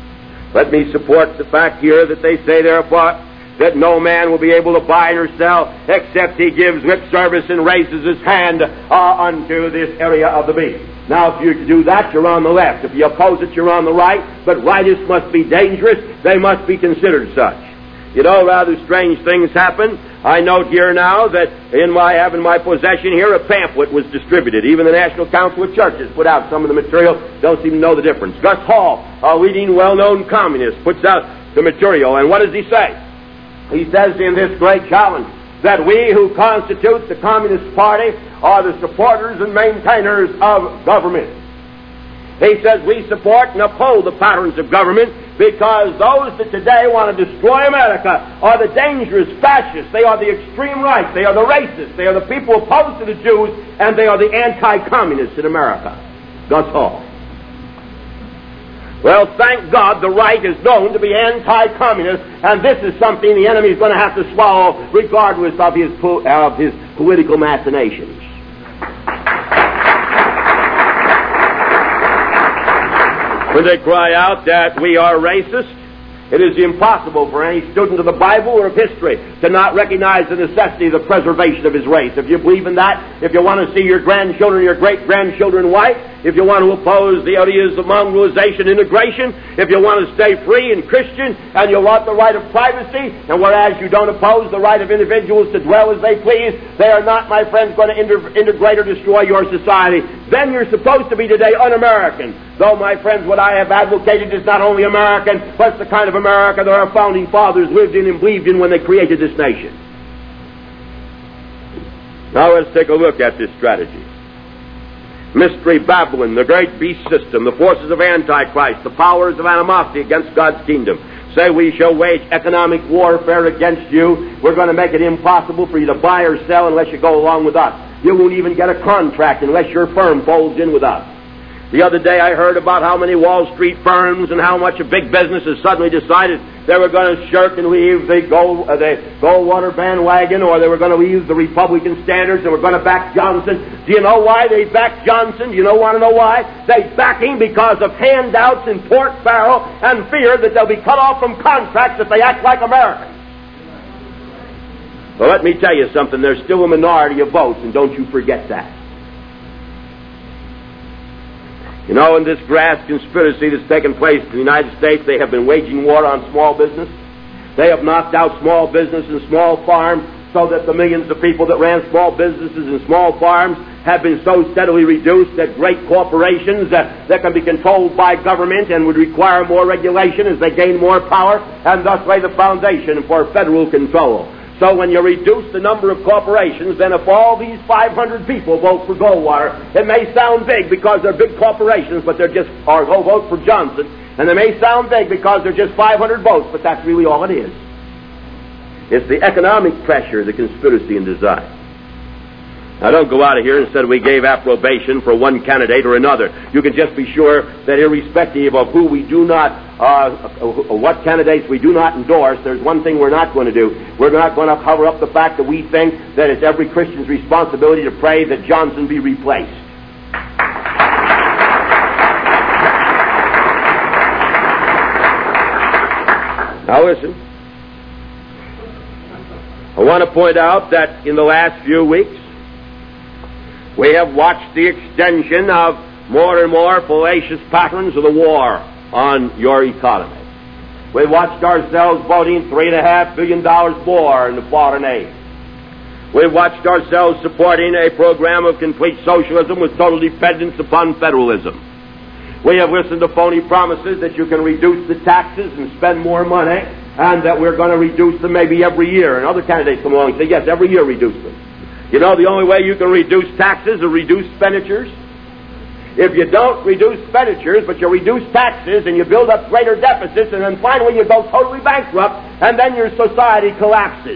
Let me support the fact here that they say, therefore, that no man will be able to buy or sell except he gives lip service and raises his hand unto this area of the beast. Now, if you do that, you're on the left. If you oppose it, you're on the right. But rightists must be dangerous. They must be considered such. You know, rather strange things happen. I note here now that I have in my possession here a pamphlet was distributed. Even the National Council of Churches put out some of the material. Don't even know the difference. Gus Hall, a leading well-known communist, puts out the material. And what does he say? He says in this great challenge that we who constitute the Communist Party are the supporters and maintainers of government. He says we support and uphold the patterns of government because those that today want to destroy America are the dangerous fascists. They are the extreme right. They are the racists. They are the people opposed to the Jews, and they are the anti-communists in America. Gus Hall. Well, thank God the right is known to be anti-communist, and this is something the enemy is going to have to swallow regardless of his political machinations. When they cry out that we are racist, it is impossible for any student of the Bible or of history to not recognize the necessity of the preservation of his race. If you believe in that, if you want to see your grandchildren, your great-grandchildren white, if you want to oppose the ideas of mongrelization, integration, if you want to stay free and Christian, and you want the right of privacy, and whereas you don't oppose the right of individuals to dwell as they please, they are not, my friends, going to integrate or destroy your society. Then you're supposed to be today un-American. Though, my friends, what I have advocated is not only American, but it's the kind of America that our founding fathers lived in and believed in when they created this nation. Now let's take a look at this strategy. Mystery Babylon, the great beast system, the forces of Antichrist, the powers of animosity against God's kingdom, say we shall wage economic warfare against you. We're going to make it impossible for you to buy or sell unless you go along with us. You won't even get a contract unless your firm folds in with us. The other day I heard about how many Wall Street firms and how much a big business has suddenly decided they were going to shirk and leave the Goldwater bandwagon, or they were going to leave the Republican standards and were going to back Johnson. Do you know why they backed Johnson? Do you want to know why? They back him because of handouts and pork barrel and fear that they'll be cut off from contracts if they act like Americans. Well, let me tell you something. There's still a minority of votes, and don't you forget that. You know, in this grass conspiracy that's taken place in the United States, they have been waging war on small business. They have knocked out small business and small farms so that the millions of people that ran small businesses and small farms have been so steadily reduced that great corporations that can be controlled by government and would require more regulation as they gain more power, and thus lay the foundation for federal control. So when you reduce the number of corporations, then if all these 500 people vote for Goldwater, it may sound big because they're big corporations, but or go vote for Johnson, and they may sound big because they're just 500 votes, but that's really all it is. It's the economic pressure, the conspiracy and design. Now don't go out of here and say we gave approbation for one candidate or another. You can just be sure that irrespective of who we do not, what candidates we do not endorse, there's one thing we're not going to do. We're not going to cover up the fact that we think that it's every Christian's responsibility to pray that Johnson be replaced. Now listen. I want to point out that in the last few weeks, we have watched the extension of more and more fallacious patterns of the war on your economy. We've watched ourselves voting $3.5 billion more in the foreign aid. We've watched ourselves supporting a program of complete socialism with total dependence upon federalism. We have listened to phony promises that you can reduce the taxes and spend more money, and that we're going to reduce them maybe every year. And other candidates come along and say, yes, every year reduce them. You know, the only way you can reduce taxes is reduce expenditures. If you don't reduce expenditures, but you reduce taxes and you build up greater deficits, and then finally you go totally bankrupt, and then your society collapses.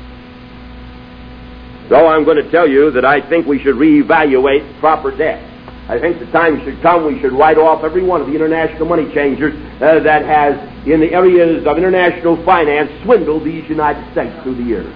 So I'm going to tell you that I think we should reevaluate proper debt. I think the time should come we should write off every one of the international money changers that has, in the areas of international finance, swindled these United States through the years.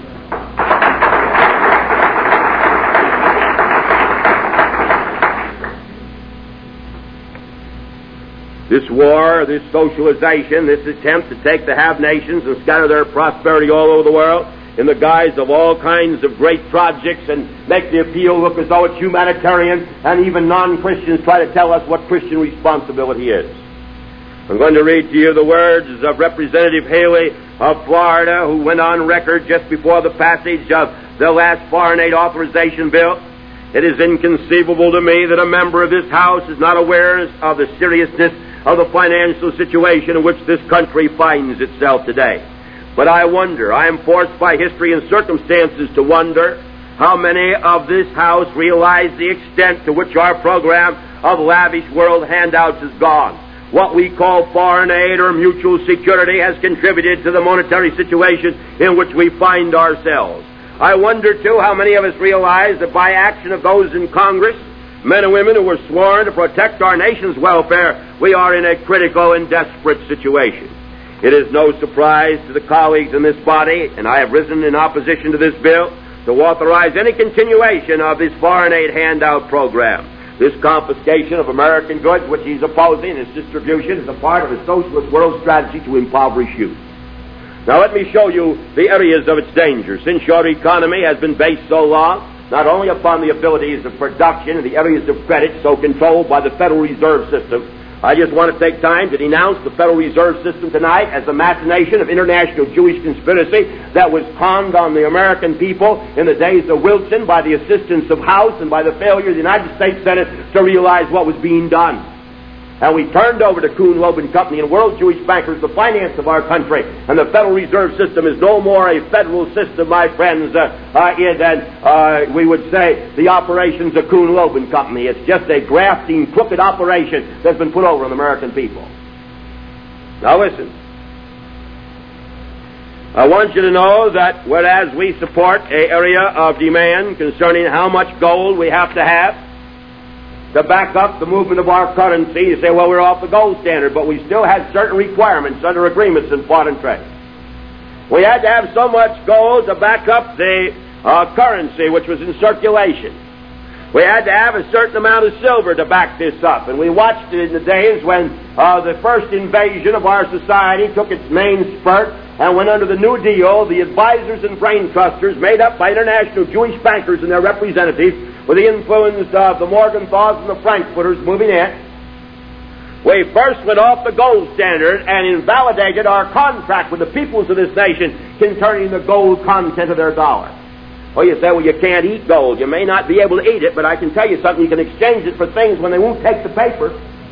This war, this socialization, this attempt to take the have-nations and scatter their prosperity all over the world in the guise of all kinds of great projects and make the appeal look as though it's humanitarian, and even non-Christians try to tell us what Christian responsibility is. I'm going to read to you the words of Representative Haley of Florida, who went on record just before the passage of the last foreign aid authorization bill. It is inconceivable to me that a member of this House is not aware of the seriousness of the financial situation in which this country finds itself today. But I wonder, I am forced by history and circumstances to wonder how many of this House realize the extent to which our program of lavish world handouts has gone. What we call foreign aid or mutual security has contributed to the monetary situation in which we find ourselves. I wonder, too, how many of us realize that by action of those in Congress, men and women who were sworn to protect our nation's welfare, we are in a critical and desperate situation. It is no surprise to the colleagues in this body, and I have risen in opposition to this bill, to authorize any continuation of this foreign aid handout program. This confiscation of American goods, which he's opposing, its distribution, is a part of a socialist world strategy to impoverish youth. Now let me show you the areas of its danger. Since your economy has been based so long, not only upon the abilities of production and the areas of credit so controlled by the Federal Reserve System, I just want to take time to denounce the Federal Reserve System tonight as a machination of international Jewish conspiracy that was conned on the American people in the days of Wilson by the assistance of House and by the failure of the United States Senate to realize what was being done. And we turned over to Kuhn, Loeb and Company and World Jewish Bankers the finance of our country. And the Federal Reserve System is no more a federal system, my friends, than we would say the operations of Kuhn, Loeb and Company. It's just a grafting, crooked operation that's been put over on the American people. Now listen. I want you to know that whereas we support an area of demand concerning how much gold we have to have to back up the movement of our currency, you say, well, we're off the gold standard, but we still had certain requirements under agreements in foreign trade. We had to have so much gold to back up the currency which was in circulation. We had to have a certain amount of silver to back this up, and we watched it in the days when the first invasion of our society took its main spurt, and when under the New Deal, the advisors and brain trusters made up by international Jewish bankers and their representatives with the influence of the Morgenthau's and the Frankfurters moving in, we first went off the gold standard and invalidated our contract with the peoples of this nation concerning the gold content of their dollar. Well, you say, well, you can't eat gold. You may not be able to eat it, but I can tell you something. You can exchange it for things when they won't take the paper.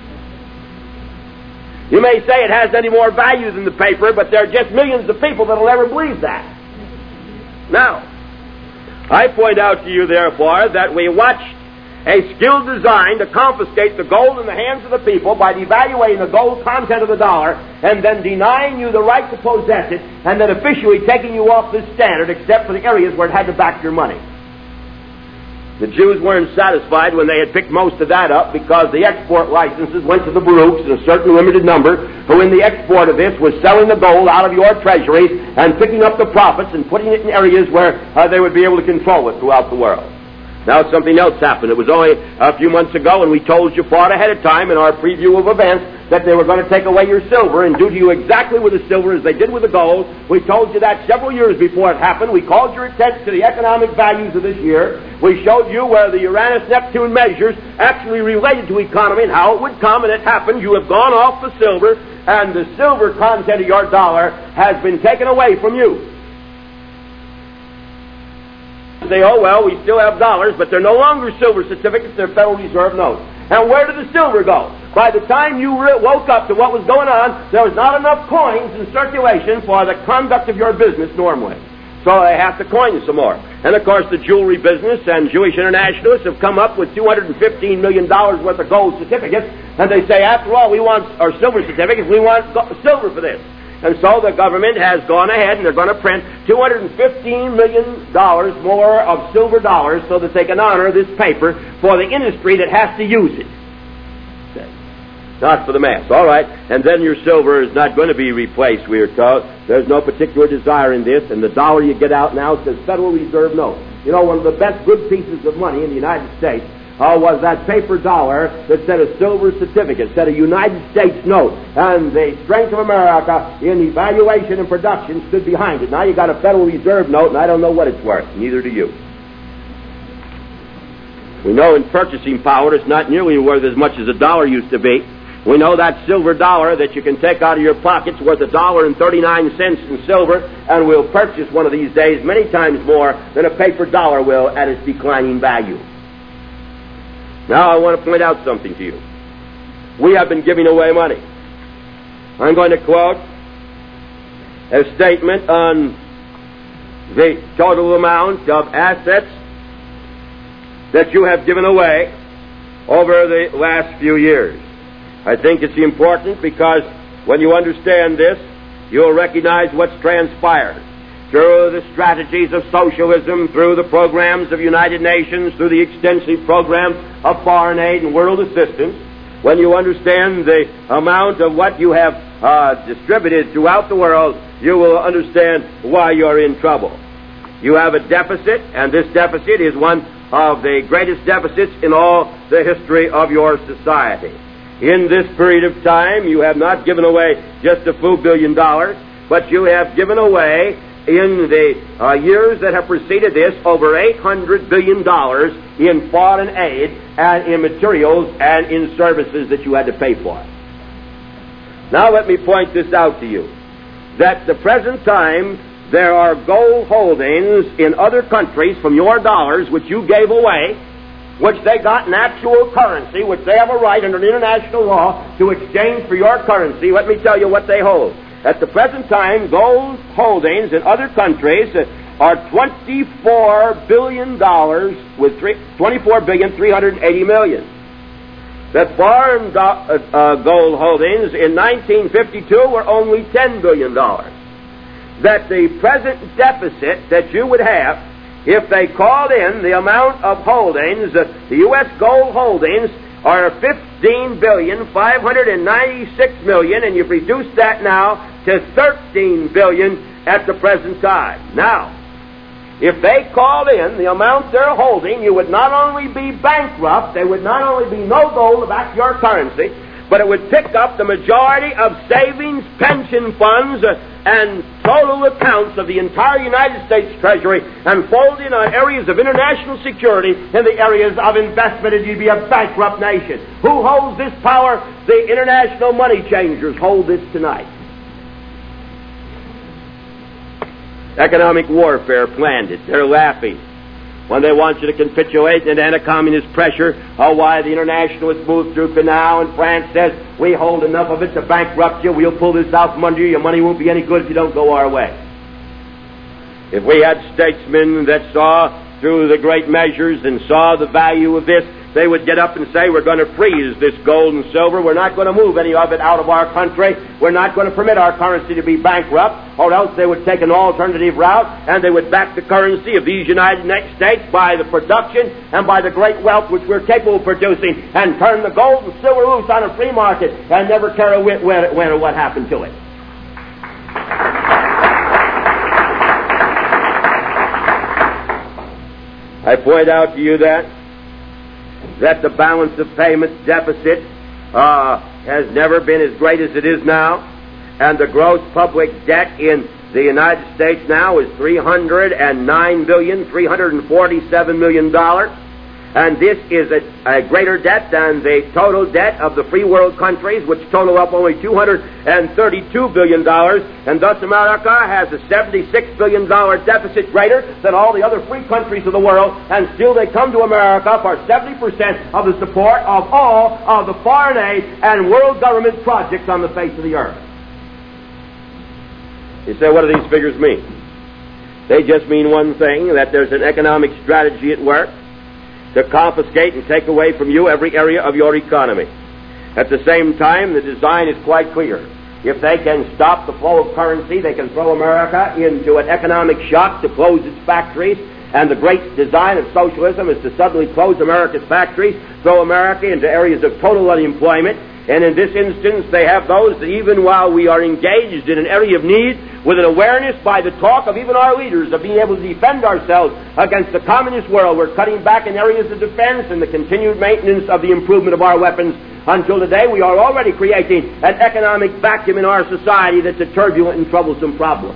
You may say it has any more value than the paper, but there are just millions of people that will never believe that. Now, I point out to you, therefore, that we watched a skilled design to confiscate the gold in the hands of the people by devaluating the gold content of the dollar and then denying you the right to possess it and then officially taking you off this standard except for the areas where it had to back your money. The Jews weren't satisfied when they had picked most of that up because the export licenses went to the Baruchs in a certain limited number who in the export of this was selling the gold out of your treasuries and picking up the profits and putting it in areas where they would be able to control it throughout the world. Now something else happened. It was only a few months ago and we told you far ahead of time in our preview of events that they were going to take away your silver and do to you exactly with the silver as they did with the gold. We told you that several years before it happened. We called your attention to the economic values of this year. We showed you where the Uranus-Neptune measures actually related to economy and how it would come, and it happened. You have gone off the silver, and the silver content of your dollar has been taken away from you. Say, oh, well, we still have dollars, but they're no longer silver certificates, they're Federal Reserve notes. And where did the silver go? By the time you woke up to what was going on, there was not enough coins in circulation for the conduct of your business normally. So they have to coin some more. And, of course, the jewelry business and Jewish internationalists have come up with $215 million worth of gold certificates, and they say, after all, we want our silver certificates, we want silver for this. And so the government has gone ahead and they're going to print $215 million more of silver dollars so that they can honor this paper for the industry that has to use it. Not for the mass. All right. And then your silver is not going to be replaced, we are told. There's no particular desire in this. And the dollar you get out now says Federal Reserve note. You know, one of the best good pieces of money in the United States was that paper dollar that said a silver certificate, said a United States note, and the strength of America in evaluation and production stood behind it. Now you got a Federal Reserve note, and I don't know what it's worth. Neither do you. We know in purchasing power it's not nearly worth as much as a dollar used to be. We know that silver dollar that you can take out of your pocket's worth $1.39 in silver, and will purchase one of these days many times more than a paper dollar will at its declining value. Now I want to point out something to you. We have been giving away money. I'm going to quote a statement on the total amount of assets that you have given away over the last few years. I think it's important because when you understand this, you'll recognize what's transpired. through the strategies of socialism, through the programs of United Nations, through the extensive programs of foreign aid and world assistance, when you understand the amount of what you have distributed throughout the world, you will understand why you're in trouble. You have a deficit, and this deficit is one of the greatest deficits in all the history of your society. In this period of time, you have not given away just a few $1 billion, but you have given away, in the years that have preceded this, over $800 billion in foreign aid and in materials and in services that you had to pay for. Now let me point this out to you, that at the present time there are gold holdings in other countries from your dollars which you gave away, which they got in actual currency, which they have a right under international law to exchange for your currency. Let me tell you what they hold. At the present time, gold holdings in other countries are $24 billion with $24,380 million. That foreign gold holdings in 1952 were only $10 billion. That the present deficit that you would have, if they called in the amount of holdings, the U.S. gold holdings are $15,596 million, and you've reduced that now to $13 billion at the present time. Now, if they called in the amount they're holding, you would not only be bankrupt, there would not only be no gold to back your currency, but it would pick up the majority of savings, pension funds, and total accounts of the entire United States Treasury and fold in on areas of international security in the areas of investment, and you'd be a bankrupt nation. Who holds this power? The international money changers hold this tonight. Economic warfare planned it. They're laughing when they want you to capitulate and anti-communist pressure. Oh, why the internationalists move through Canal, and France says, we hold enough of it to bankrupt you. We'll pull this out from under you. Your money won't be any good if you don't go our way. If we had statesmen that saw through the great measures and saw the value of this, they would get up and say, we're going to freeze this gold and silver. We're not going to move any of it out of our country. We're not going to permit our currency to be bankrupt, or else they would take an alternative route, and they would back the currency of these United States by the production and by the great wealth which we're capable of producing, and turn the gold and silver loose on a free market and never care a whit when or what happened to it. I point out to you that the balance of payments deficit has never been as great as it is now, and the gross public debt in the United States now is $309,347 million, and this is a greater debt than the total debt of the free world countries, which total up only $232 billion, and thus America has a $76 billion deficit greater than all the other free countries of the world, and still they come to America for 70% of the support of all of the foreign aid and world government projects on the face of the earth. You say, what do these figures mean? They just mean one thing, that there's an economic strategy at work to confiscate and take away from you every area of your economy. At the same time, the design is quite clear. If they can stop the flow of currency, they can throw America into an economic shock to close its factories, and the great design of socialism is to suddenly close America's factories, throw America into areas of total unemployment, and in this instance they have those that even while we are engaged in an area of need, with an awareness by the talk of even our leaders of being able to defend ourselves against the communist world, we're cutting back in areas of defense and the continued maintenance of the improvement of our weapons. Until today, we are already creating an economic vacuum in our society that's a turbulent and troublesome problem.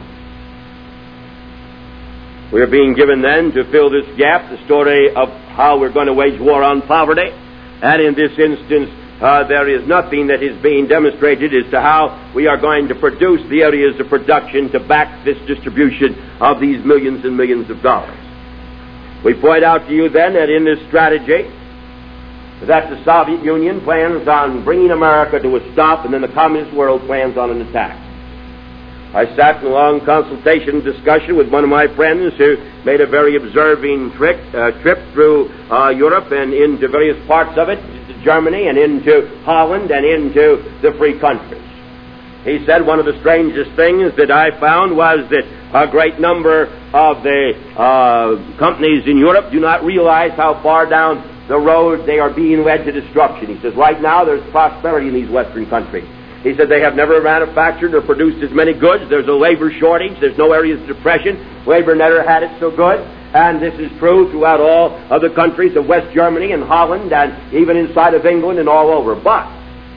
We are being given then to fill this gap the story of how we're going to wage war on poverty, and in this instance there is nothing that is being demonstrated as to how we are going to produce the areas of production to back this distribution of these millions and millions of dollars. We point out to you then that in this strategy that the Soviet Union plans on bringing America to a stop, and then the communist world plans on an attack. I sat in a long consultation discussion with one of my friends who made a very observing trip through Europe and into various parts of it, to Germany and into Holland and into the free countries. he said one of the strangest things that I found was that a great number of the companies in Europe do not realize how far down the road they are being led to destruction. He says right now there's prosperity in these Western countries. He said they have never manufactured or produced as many goods. There's a labor shortage. There's no areas of depression. Labor never had it so good. And this is true throughout all of the countries of West Germany and Holland and even inside of England and all over. But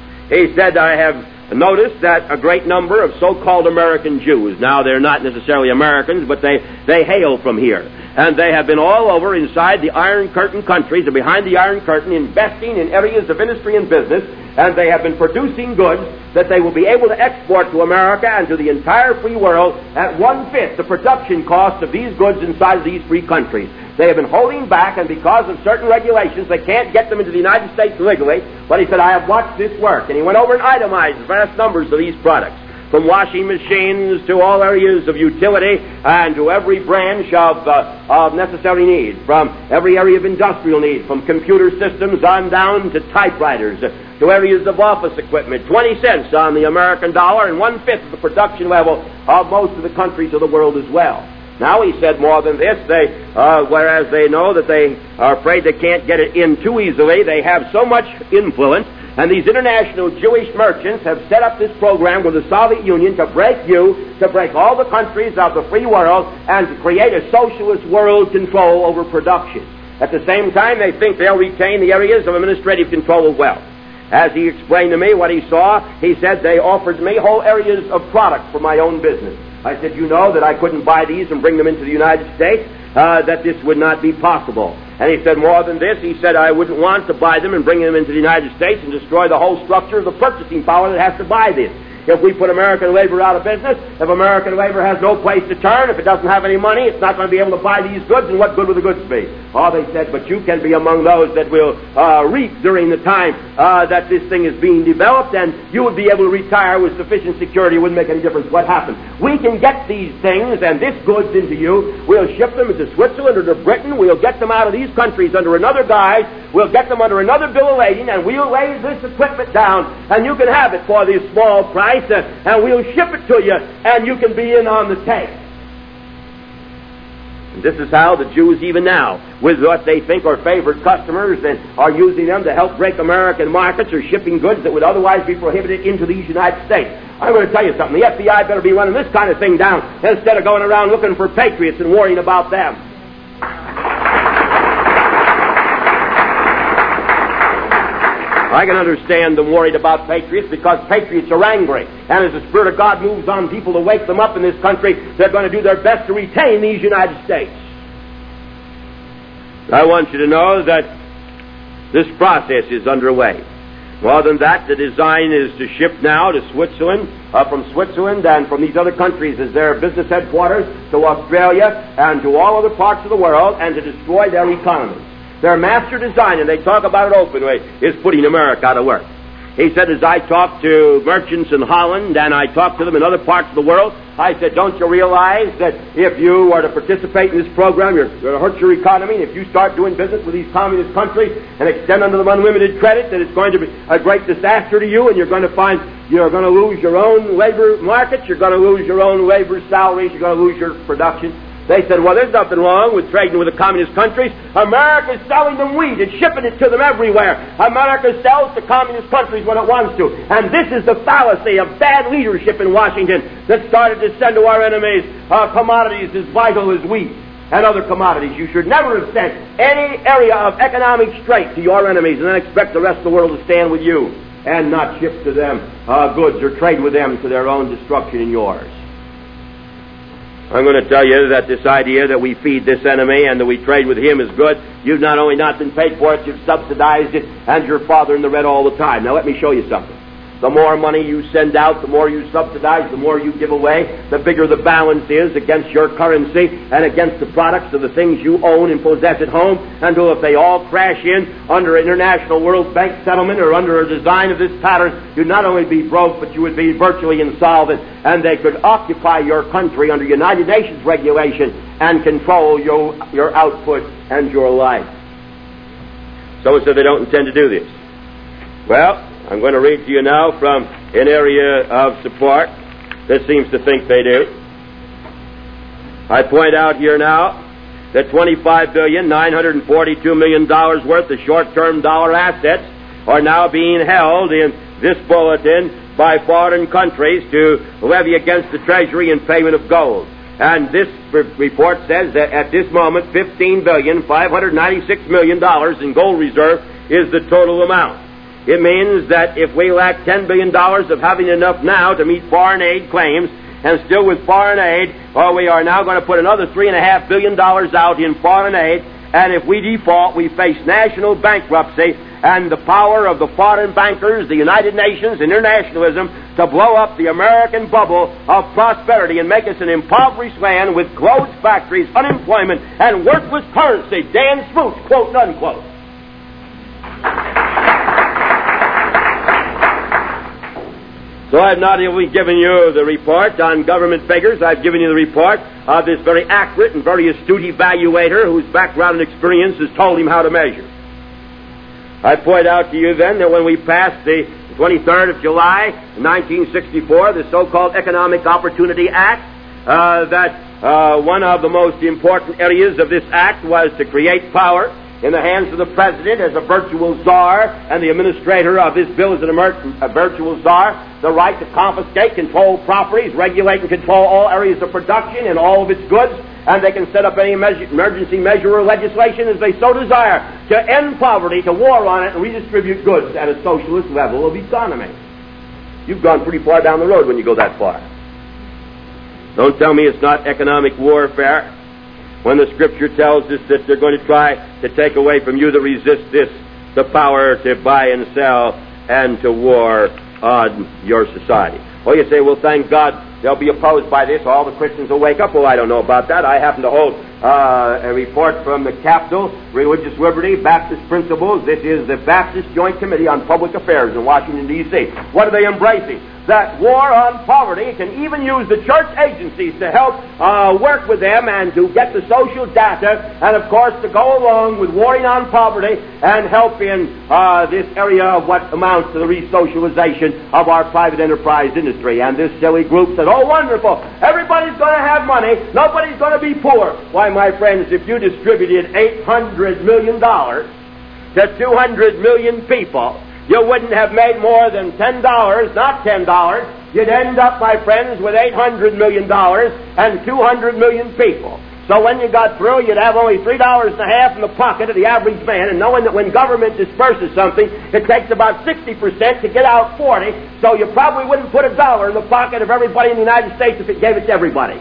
he said, I have noticed that a great number of so-called American Jews, now they're not necessarily Americans, but they hail from here. And they have been all over inside the Iron Curtain countries and behind the Iron Curtain investing in areas of industry and business, and they have been producing goods that they will be able to export to America and to the entire free world at 1/5 the production cost of these goods inside of these free countries. They have been holding back, and because of certain regulations, they can't get them into the United States legally. But he said, I have watched this work. And he went over and itemized vast numbers of these products, from washing machines to all areas of utility and to every branch of necessary need, from every area of industrial need, from computer systems on down to typewriters, to areas of office equipment, 20 cents on the American dollar and 1/5 of the production level of most of the countries of the world as well. Now, he said more than this, whereas they know that they are afraid they can't get it in too easily, they have so much influence, and these international Jewish merchants have set up this program with the Soviet Union to break all the countries of the free world, and to create a socialist world control over production. At the same time, they think they'll retain the areas of administrative control of wealth. As he explained to me what he saw, he said they offered me whole areas of product for my own business. I said, you know that I couldn't buy these and bring them into the United States, that this would not be possible. And he said more than this, he said I wouldn't want to buy them and bring them into the United States and destroy the whole structure of the purchasing power that has to buy this. If we put American labor out of business, if American labor has no place to turn, if it doesn't have any money, it's not going to be able to buy these goods, and what good will the goods be? Oh, they said, but you can be among those that will reap during the time that this thing is being developed, and you would be able to retire with sufficient security. It wouldn't make any difference what happened. We can get these things and this goods into you. We'll ship them into Switzerland or to Britain. We'll get them out of these countries under another guise. We'll get them under another bill of lading, and we'll lay this equipment down, and you can have it for this small price, and we'll ship it to you, and you can be in on the take. And this is how the Jews, even now, with what they think are favored customers, and are using them to help break American markets, or shipping goods that would otherwise be prohibited into these United States. I'm going to tell you something. The FBI better be running this kind of thing down instead of going around looking for patriots and worrying about them. I can understand them worried about patriots, because patriots are angry. And as the Spirit of God moves on people to wake them up in this country, they're going to do their best to retain these United States. I want you to know that this process is underway. More than that, the design is to ship now to Switzerland, from Switzerland and from these other countries as their business headquarters, to Australia and to all other parts of the world, and to destroy their economies. Their master design, and they talk about it openly, is putting America out of work. He said, as I talked to merchants in Holland and I talked to them in other parts of the world, I said, don't you realize that if you are to participate in this program, you're going to hurt your economy, and if you start doing business with these communist countries and extend under them unlimited credit, that it's going to be a great disaster to you, and you're going to find you're going to lose your own labor markets, you're going to lose your own labor salaries, you're going to lose your production. They said, well, there's nothing wrong with trading with the communist countries. America's selling them wheat and shipping it to them everywhere. America sells to communist countries when it wants to. And this is the fallacy of bad leadership in Washington that started to send to our enemies commodities as vital as wheat and other commodities. You should never have sent any area of economic strength to your enemies and then expect the rest of the world to stand with you and not ship to them goods or trade with them to their own destruction and yours. I'm going to tell you that this idea that we feed this enemy and that we trade with him is good. You've not only not been paid for it, you've subsidized it, and your father in the red all the time. Now let me show you something. The more money you send out, the more you subsidize, the more you give away, the bigger the balance is against your currency and against the products of the things you own and possess at home, until if they all crash in under an international World Bank settlement or under a design of this pattern, you'd not only be broke, but you would be virtually insolvent, and they could occupy your country under United Nations regulation and control your output and your life. So they don't intend to do this. Well, I'm going to read to you now from in area of support that seems to think they do. I point out here now that $25,942,000,000 worth of short-term dollar assets are now being held in this bulletin by foreign countries to levy against the Treasury in payment of gold. And this report says that at this moment, $15,596,000,000 in gold reserve is the total amount. It means that if we lack $10 billion of having enough now to meet foreign aid claims, and still with foreign aid, we are now going to put another $3.5 billion out in foreign aid, and if we default, we face national bankruptcy and the power of the foreign bankers, the United Nations, internationalism, to blow up the American bubble of prosperity and make us an impoverished land with closed factories, unemployment, and worthless currency. Dan Smoot, quote and unquote. So I've not only given you the report on government figures, I've given you the report of this very accurate and very astute evaluator whose background and experience has told him how to measure. I point out to you then that when we passed the 23rd of July, 1964, the so-called Economic Opportunity Act, that one of the most important areas of this act was to create power in the hands of the President as a virtual czar, and the administrator of this bill as a virtual czar, the right to confiscate, control properties, regulate and control all areas of production and all of its goods, and they can set up any emergency measure or legislation as they so desire to end poverty, to war on it, and redistribute goods at a socialist level of economy. You've gone pretty far down the road when you go that far. Don't tell me it's not economic warfare when the Scripture tells us that they're going to try to take away from you that resist this the power to buy and sell and to war on your society. Well, you say, well, thank God they'll be opposed by this. All the Christians will wake up. Well, I don't know about that. I happen to hold a report from the Capitol, Religious Liberty, Baptist Principles. This is the Baptist Joint Committee on Public Affairs in Washington, D.C. What are they embracing? That war on poverty can even use the church agencies to help work with them and to get the social data, and of course to go along with warring on poverty and help in this area of what amounts to the re-socialization of our private enterprise industry. And this silly group said, oh, wonderful, everybody's going to have money, nobody's going to be poor. Why, my friends, if you distributed $800 million to 200 million people, you wouldn't have made more than $10, not $10. You'd end up, my friends, with $800 million and 200 million people. So when you got through, you'd have only $3.50 in the pocket of the average man, and knowing that when government disperses something, it takes about 60% to get out 40, so you probably wouldn't put $1 in the pocket of everybody in the United States if it gave it to everybody.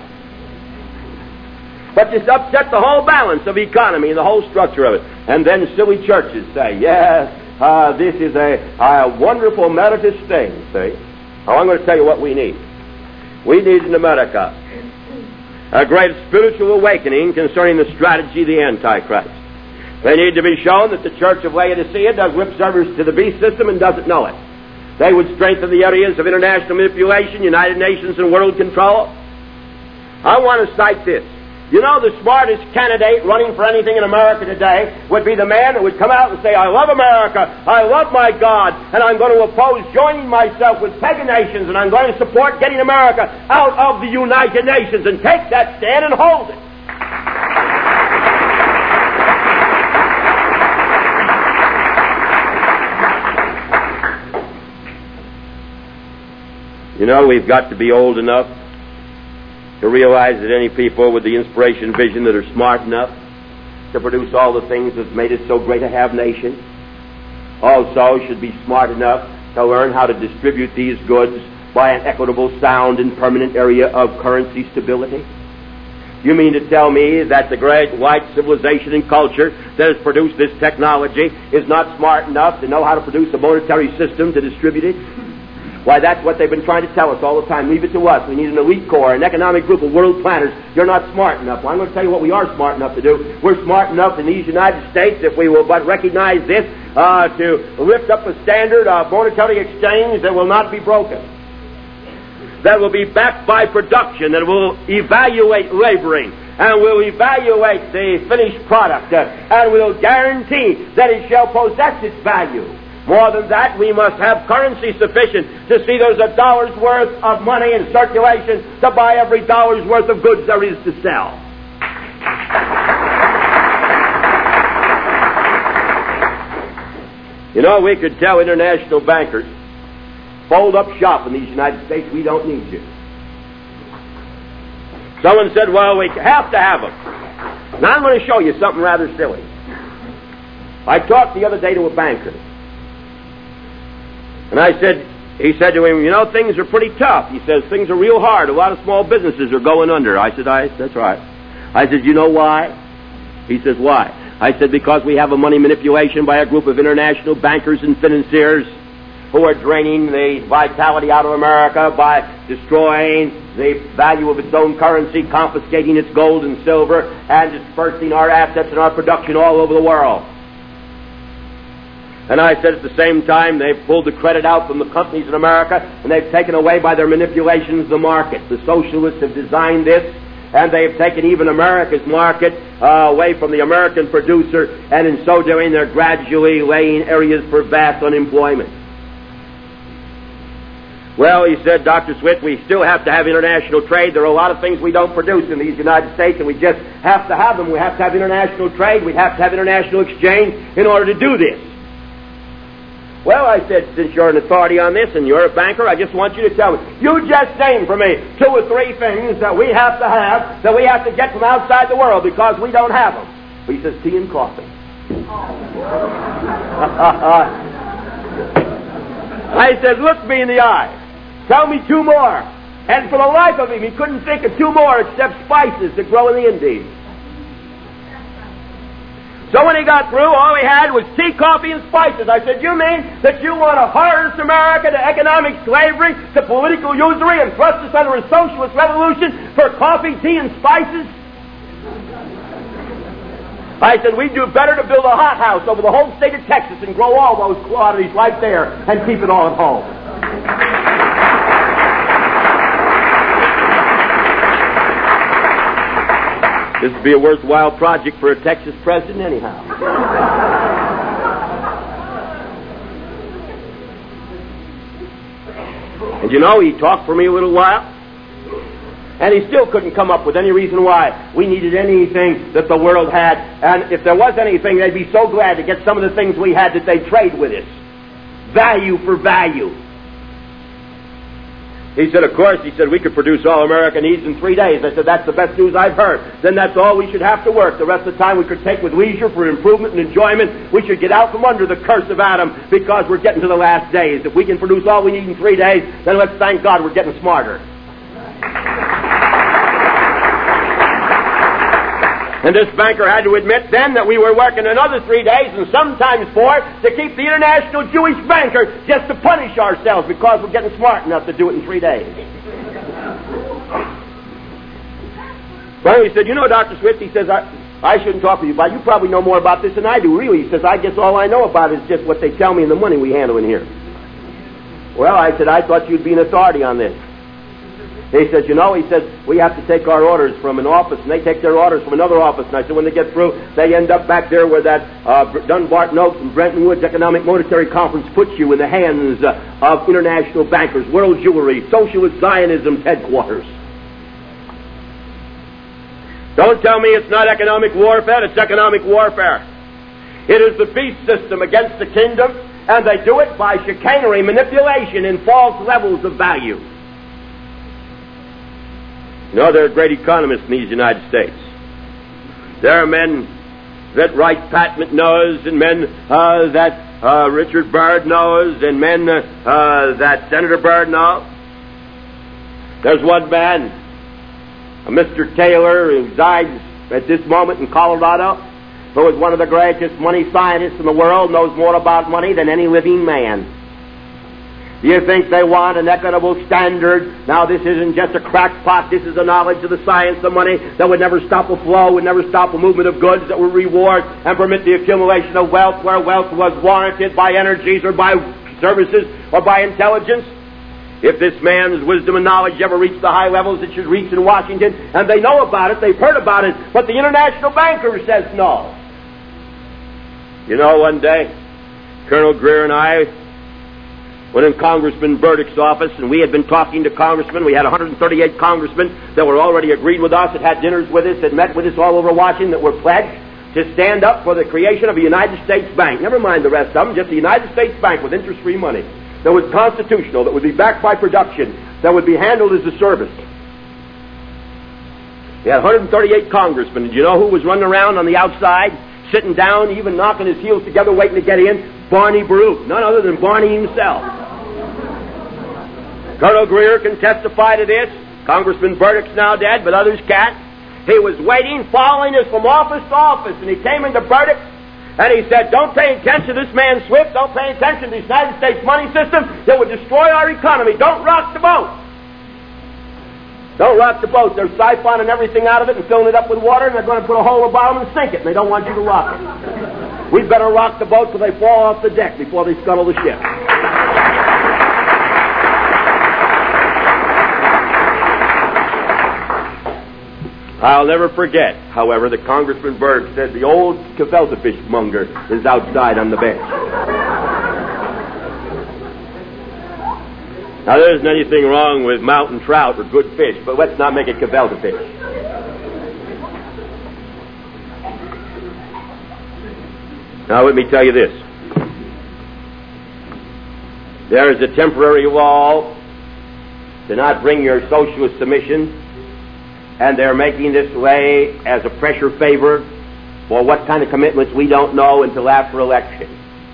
But this upset the whole balance of economy and the whole structure of it. And then silly churches say, yes, this is a wonderful meritorious thing, see? Now, I'm going to tell you what we need. We need in America a great spiritual awakening concerning the strategy of the Antichrist. They need to be shown that the Church of Laodicea does lip service to the beast system and doesn't know it. They would strengthen the areas of international manipulation, United Nations, and world control. I want to cite this. You know, the smartest candidate running for anything in America today would be the man that would come out and say, I love America, I love my God, and I'm going to oppose joining myself with pagan nations, and I'm going to support getting America out of the United Nations, and take that stand and hold it. You know, we've got to be old enough to realize that any people with the inspiration vision that are smart enough to produce all the things that's made it so great a have nation also should be smart enough to learn how to distribute these goods by an equitable, sound, and permanent area of currency stability. You mean to tell me that the great white civilization and culture that has produced this technology is not smart enough to know how to produce a monetary system to distribute it? Why, that's what they've been trying to tell us all the time. Leave it to us. We need an elite corps, an economic group of world planners. You're not smart enough. Well, I'm going to tell you what we are smart enough to do. We're smart enough in these United States, if we will but recognize this, to lift up a standard of monetary exchange that will not be broken, that will be backed by production, that will evaluate laboring, and will evaluate the finished product, and will guarantee that it shall possess its value. More than that, we must have currency sufficient to see there's a dollar's worth of money in circulation to buy every dollar's worth of goods there is to sell. You know, we could tell international bankers, fold up shop in these United States, we don't need you. Someone said, well, we have to have them. Now I'm going to show you something rather silly. I talked the other day to a banker. And he said to him, you know, things are pretty tough. He says, things are real hard. A lot of small businesses are going under. I said, that's right. I said, you know why? He says, why? I said, because we have a money manipulation by a group of international bankers and financiers who are draining the vitality out of America by destroying the value of its own currency, confiscating its gold and silver, and dispersing our assets and our production all over the world. And I said at the same time, they've pulled the credit out from the companies in America, and they've taken away by their manipulations the market. The socialists have designed this, and they've taken even America's market away from the American producer, and in so doing, they're gradually laying areas for vast unemployment. Well, he said, Dr. Swit, we still have to have international trade. There are a lot of things we don't produce in these United States, and we just have to have them. We have to have international trade. We have to have international exchange in order to do this. Well, I said, since you're an authority on this and you're a banker, I just want you to tell me. You just name for me 2 or 3 things that we have to have, that we have to get from outside the world because we don't have them. He says, tea and coffee. I said, look me in the eye. Tell me 2 more. And for the life of him, he couldn't think of 2 more except spices that grow in the Indies. So when he got through, all he had was tea, coffee, and spices. I said, you mean that you want to harness America to economic slavery, to political usury, and thrust us under a socialist revolution for coffee, tea, and spices? I said, we'd do better to build a hothouse over the whole state of Texas and grow all those commodities right there and keep it all at home. This would be a worthwhile project for a Texas president anyhow. And you know, he talked for me a little while, and he still couldn't come up with any reason why we needed anything that the world had. And if there was anything, they'd be so glad to get some of the things we had that they'd trade with us. Value for value. He said, of course, we could produce all American needs in 3 days. I said, that's the best news I've heard. Then that's all we should have to work. The rest of the time we could take with leisure for improvement and enjoyment. We should get out from under the curse of Adam because we're getting to the last days. If we can produce all we need in 3 days, then let's thank God we're getting smarter. And this banker had to admit then that we were working another 3 days and sometimes 4 to keep the international Jewish banker just to punish ourselves because we're getting smart enough to do it in 3 days. Well, he said, you know, Dr. Swift, he says, I shouldn't talk to you about it. You probably know more about this than I do, really. He says, I guess all I know about it is just what they tell me and the money we handle in here. Well, I said, I thought you'd be an authority on this. He says, you know, he says, we have to take our orders from an office, and they take their orders from another office. And I said, when they get through, they end up back there where that Dunbarton Oaks and Bretton Woods Economic Monetary Conference puts you in the hands of international bankers, World Jewelry, Socialist Zionism's headquarters. Don't tell me it's not economic warfare, it's economic warfare. It is the beast system against the kingdom, and they do it by chicanery, manipulation, and false levels of value. You know, there are great economists in these United States. There are men that Wright Patman knows, and men that Richard Byrd knows, and men that Senator Byrd knows. There's one man, a Mr. Taylor, who resides at this moment in Colorado, who is one of the greatest money scientists in the world, knows more about money than any living man. Do you think they want an equitable standard? Now, this isn't just a crackpot. This is the knowledge of the science of money that would never stop a flow, would never stop a movement of goods, that would reward and permit the accumulation of wealth where wealth was warranted by energies or by services or by intelligence. If this man's wisdom and knowledge ever reached the high levels it should reach in Washington, and they know about it, they've heard about it, but the international banker says no. You know, one day, Colonel Greer and I went in Congressman Burdick's office, and we had been talking to congressmen. We had 138 congressmen that were already agreed with us, that had dinners with us, that met with us all over Washington, that were pledged to stand up for the creation of a United States bank. Never mind the rest of them, just a United States bank with interest-free money that was constitutional, that would be backed by production, that would be handled as a service. We had 138 congressmen, and you know who was running around on the outside, sitting down, even knocking his heels together, waiting to get in? Barney Baruch, none other than Barney himself. Colonel Greer can testify to this. Congressman Burdick's now dead, but others can't. He was waiting, following us from office to office, and he came into Burdick, and he said, don't pay attention to this man Swift, don't pay attention to the United States money system that would destroy our economy. Don't rock the boat. Don't rock the boat. They're siphoning everything out of it and filling it up with water, and they're going to put a hole in the bottom and sink it, and they don't want you to rock it. We'd better rock the boat till they fall off the deck before they scuttle the ship. I'll never forget, however, that Congressman Berg said the old gefilte fish monger is outside on the bench. Now, there isn't anything wrong with mountain trout or good fish, but let's not make it gefilte fish. Now, let me tell you this. There is a temporary law to not bring your socialist submission, and they're making this way as a pressure favor for what kind of commitments we don't know until after election.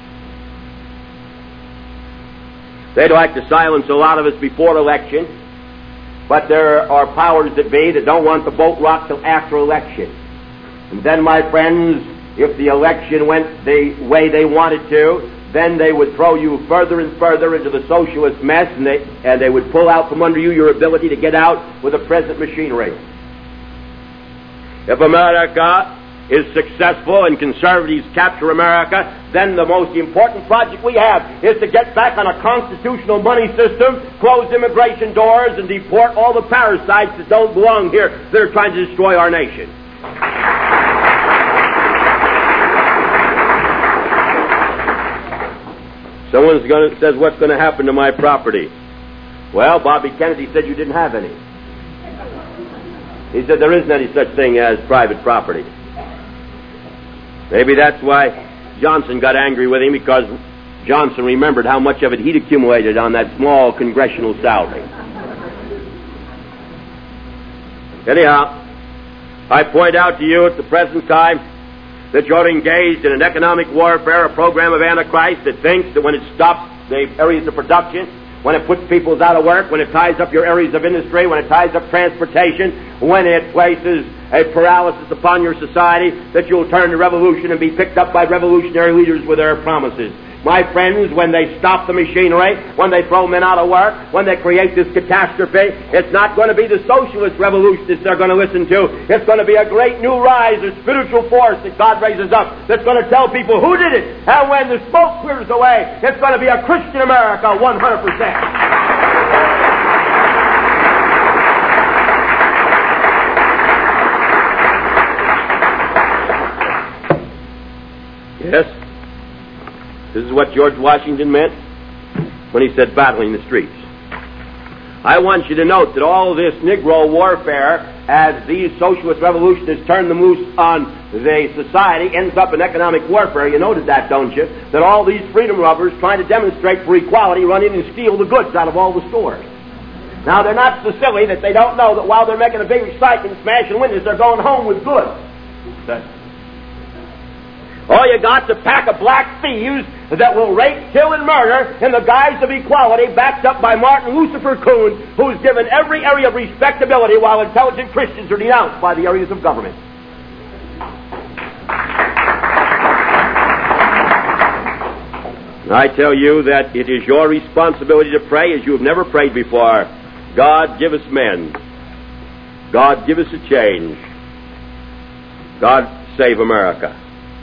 They'd like to silence a lot of us before election, but there are powers that be that don't want the boat rocked till after election. And then, my friends, if the election went the way they wanted to, then they would throw you further and further into the socialist mess, and they would pull out from under you your ability to get out with the present machinery. If America is successful and conservatives capture America, then the most important project we have is to get back on a constitutional money system, close immigration doors, and deport all the parasites that don't belong here that are trying to destroy our nation. Someone says, what's going to happen to my property? Well, Bobby Kennedy said you didn't have any. He said there isn't any such thing as private property. Maybe that's why Johnson got angry with him, because Johnson remembered how much of it he'd accumulated on that small congressional salary. Anyhow, I point out to you at the present time that you're engaged in an economic warfare, a program of Antichrist that thinks that when it stops the areas of production, when it puts people out of work, when it ties up your areas of industry, when it ties up transportation, when it places a paralysis upon your society, that you'll turn to revolution and be picked up by revolutionary leaders with their promises. My friends, when they stop the machinery, when they throw men out of work, when they create this catastrophe, it's not going to be the socialist revolutionists they're going to listen to. It's going to be a great new rise, a spiritual force that God raises up that's going to tell people who did it. And when the smoke clears away, it's going to be a Christian America 100%. Yes? This is what George Washington meant when he said battling the streets. I want you to note that all this Negro warfare, as these socialist revolutionists turn them loose on the society, ends up in economic warfare. You noted that, don't you? That all these freedom lovers trying to demonstrate for equality run in and steal the goods out of all the stores. Now, they're not so silly that they don't know that while they're making a big excitement and smashing windows, they're going home with goods. All you got is a pack of black thieves that will rape, kill, and murder in the guise of equality, backed up by Martin Lucifer Coon, who's given every area of respectability while intelligent Christians are denounced by the areas of government. I tell you that it is your responsibility to pray as you have never prayed before. God, give us men. God, give us a change. God, save America.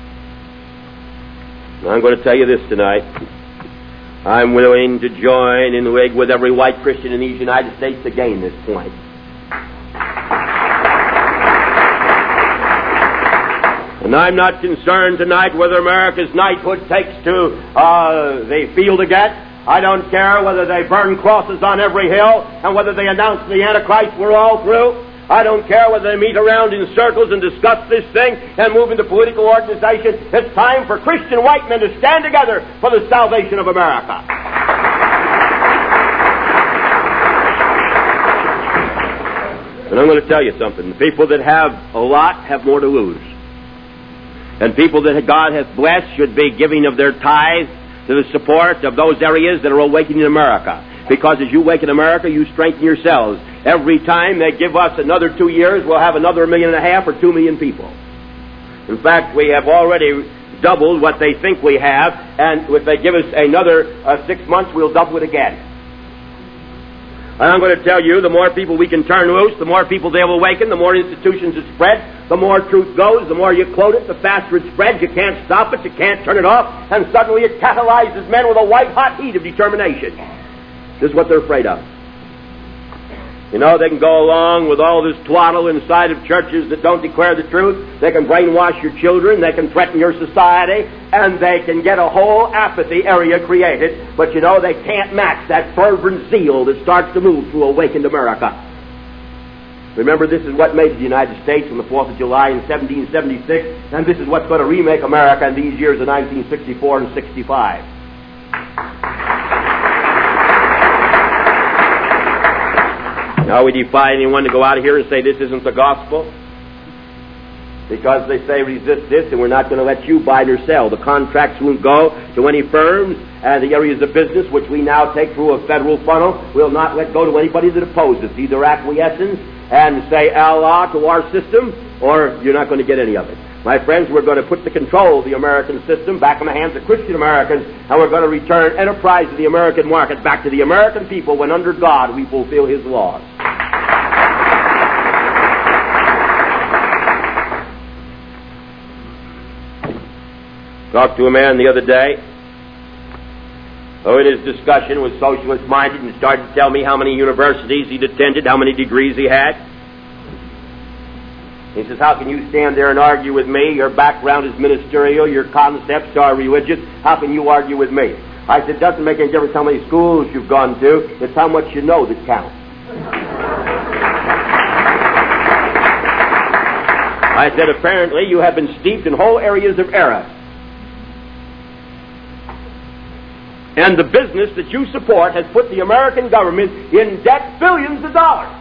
I'm going to tell you this tonight. I'm willing to join in league with every white Christian in these United States to gain this point. And And I'm not concerned tonight whether America's knighthood takes to the field again. I don't care whether they burn crosses on every hill and whether they announce the Antichrist we're all through. I don't care whether they meet around in circles and discuss this thing and move into political organization. It's time for Christian white men to stand together for the salvation of America. And I'm going to tell you something. The people that have a lot have more to lose. And people that God hath blessed should be giving of their tithe to the support of those areas that are awakening America. Because as you awaken America, you strengthen yourselves. Every time they give us another 2 years, we'll have another 1.5 million or 2 million people. In fact, we have already doubled what they think we have, and if they give us another 6 months, we'll double it again. And I'm going to tell you, the more people we can turn loose, the more people they'll awaken, the more institutions it spread, the more truth goes, the more you quote it, the faster it spreads. You can't stop it, you can't turn it off, and suddenly it catalyzes men with a white-hot heat of determination. This is what they're afraid of. You know, they can go along with all this twaddle inside of churches that don't declare the truth. They can brainwash your children. They can threaten your society. And they can get a whole apathy area created. But you know, they can't match that fervent zeal that starts to move through awakened America. Remember, this is what made the United States on the 4th of July in 1776. And this is what's going to remake America in these years of 1964 and 65. Now we defy anyone to go out of here and say this isn't the gospel. Because they say resist this and we're not going to let you buy or sell. The contracts won't go to any firms, and the areas of business which we now take through a federal funnel will not let go to anybody that opposes. Either acquiescence and say Allah to our system, or you're not going to get any of it. My friends, we're going to put the control of the American system back in the hands of Christian Americans, and we're going to return enterprise of the American market back to the American people when under God we fulfill His laws. Talked to a man the other day who in his discussion was socialist-minded and started to tell me how many universities he'd attended, how many degrees he had. He says, how can you stand there and argue with me? Your background is ministerial, your concepts are religious. How can you argue with me? I said, it doesn't make any difference how many schools you've gone to. It's how much you know that counts. I said, apparently you have been steeped in whole areas of error. And the business that you support has put the American government in debt billions of dollars.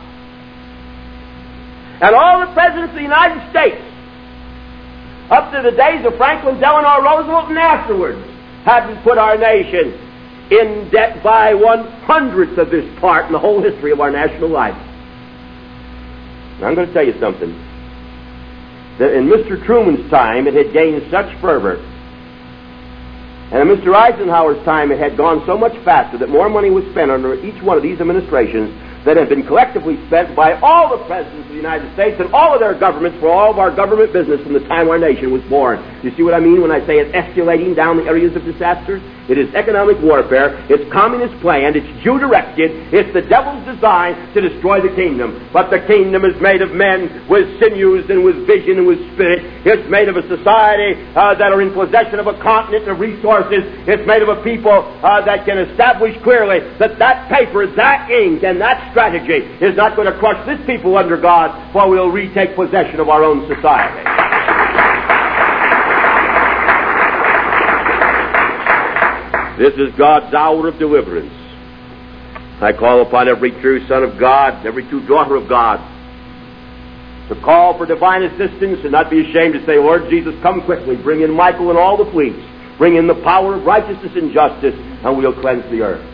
And all the presidents of the United States, up to the days of Franklin Delano Roosevelt and afterwards, hadn't put our nation in debt by 1/100th of this part in the whole history of our national life. And I'm going to tell you something. That in Mr. Truman's time, it had gained such fervor. And in Mr. Eisenhower's time, it had gone so much faster that more money was spent under each one of these administrations that had been collectively spent by all the presidents of the United States and all of their governments for all of our government business from the time our nation was born. You see what I mean when I say it's escalating down the areas of disaster? It is economic warfare. It's communist planned. It's Jew-directed. It's the devil's design to destroy the kingdom. But the kingdom is made of men with sinews and with vision and with spirit. It's made of a society that are in possession of a continent of resources. It's made of a people that can establish clearly that that paper, that ink, and that strategy is not going to crush this people under God, for we'll retake possession of our own society. This is God's hour of deliverance. I call upon every true son of God, every true daughter of God, to call for divine assistance and not be ashamed to say, Lord Jesus, come quickly. Bring in Michael and all the fleets. Bring in the power of righteousness and justice, and we'll cleanse the earth.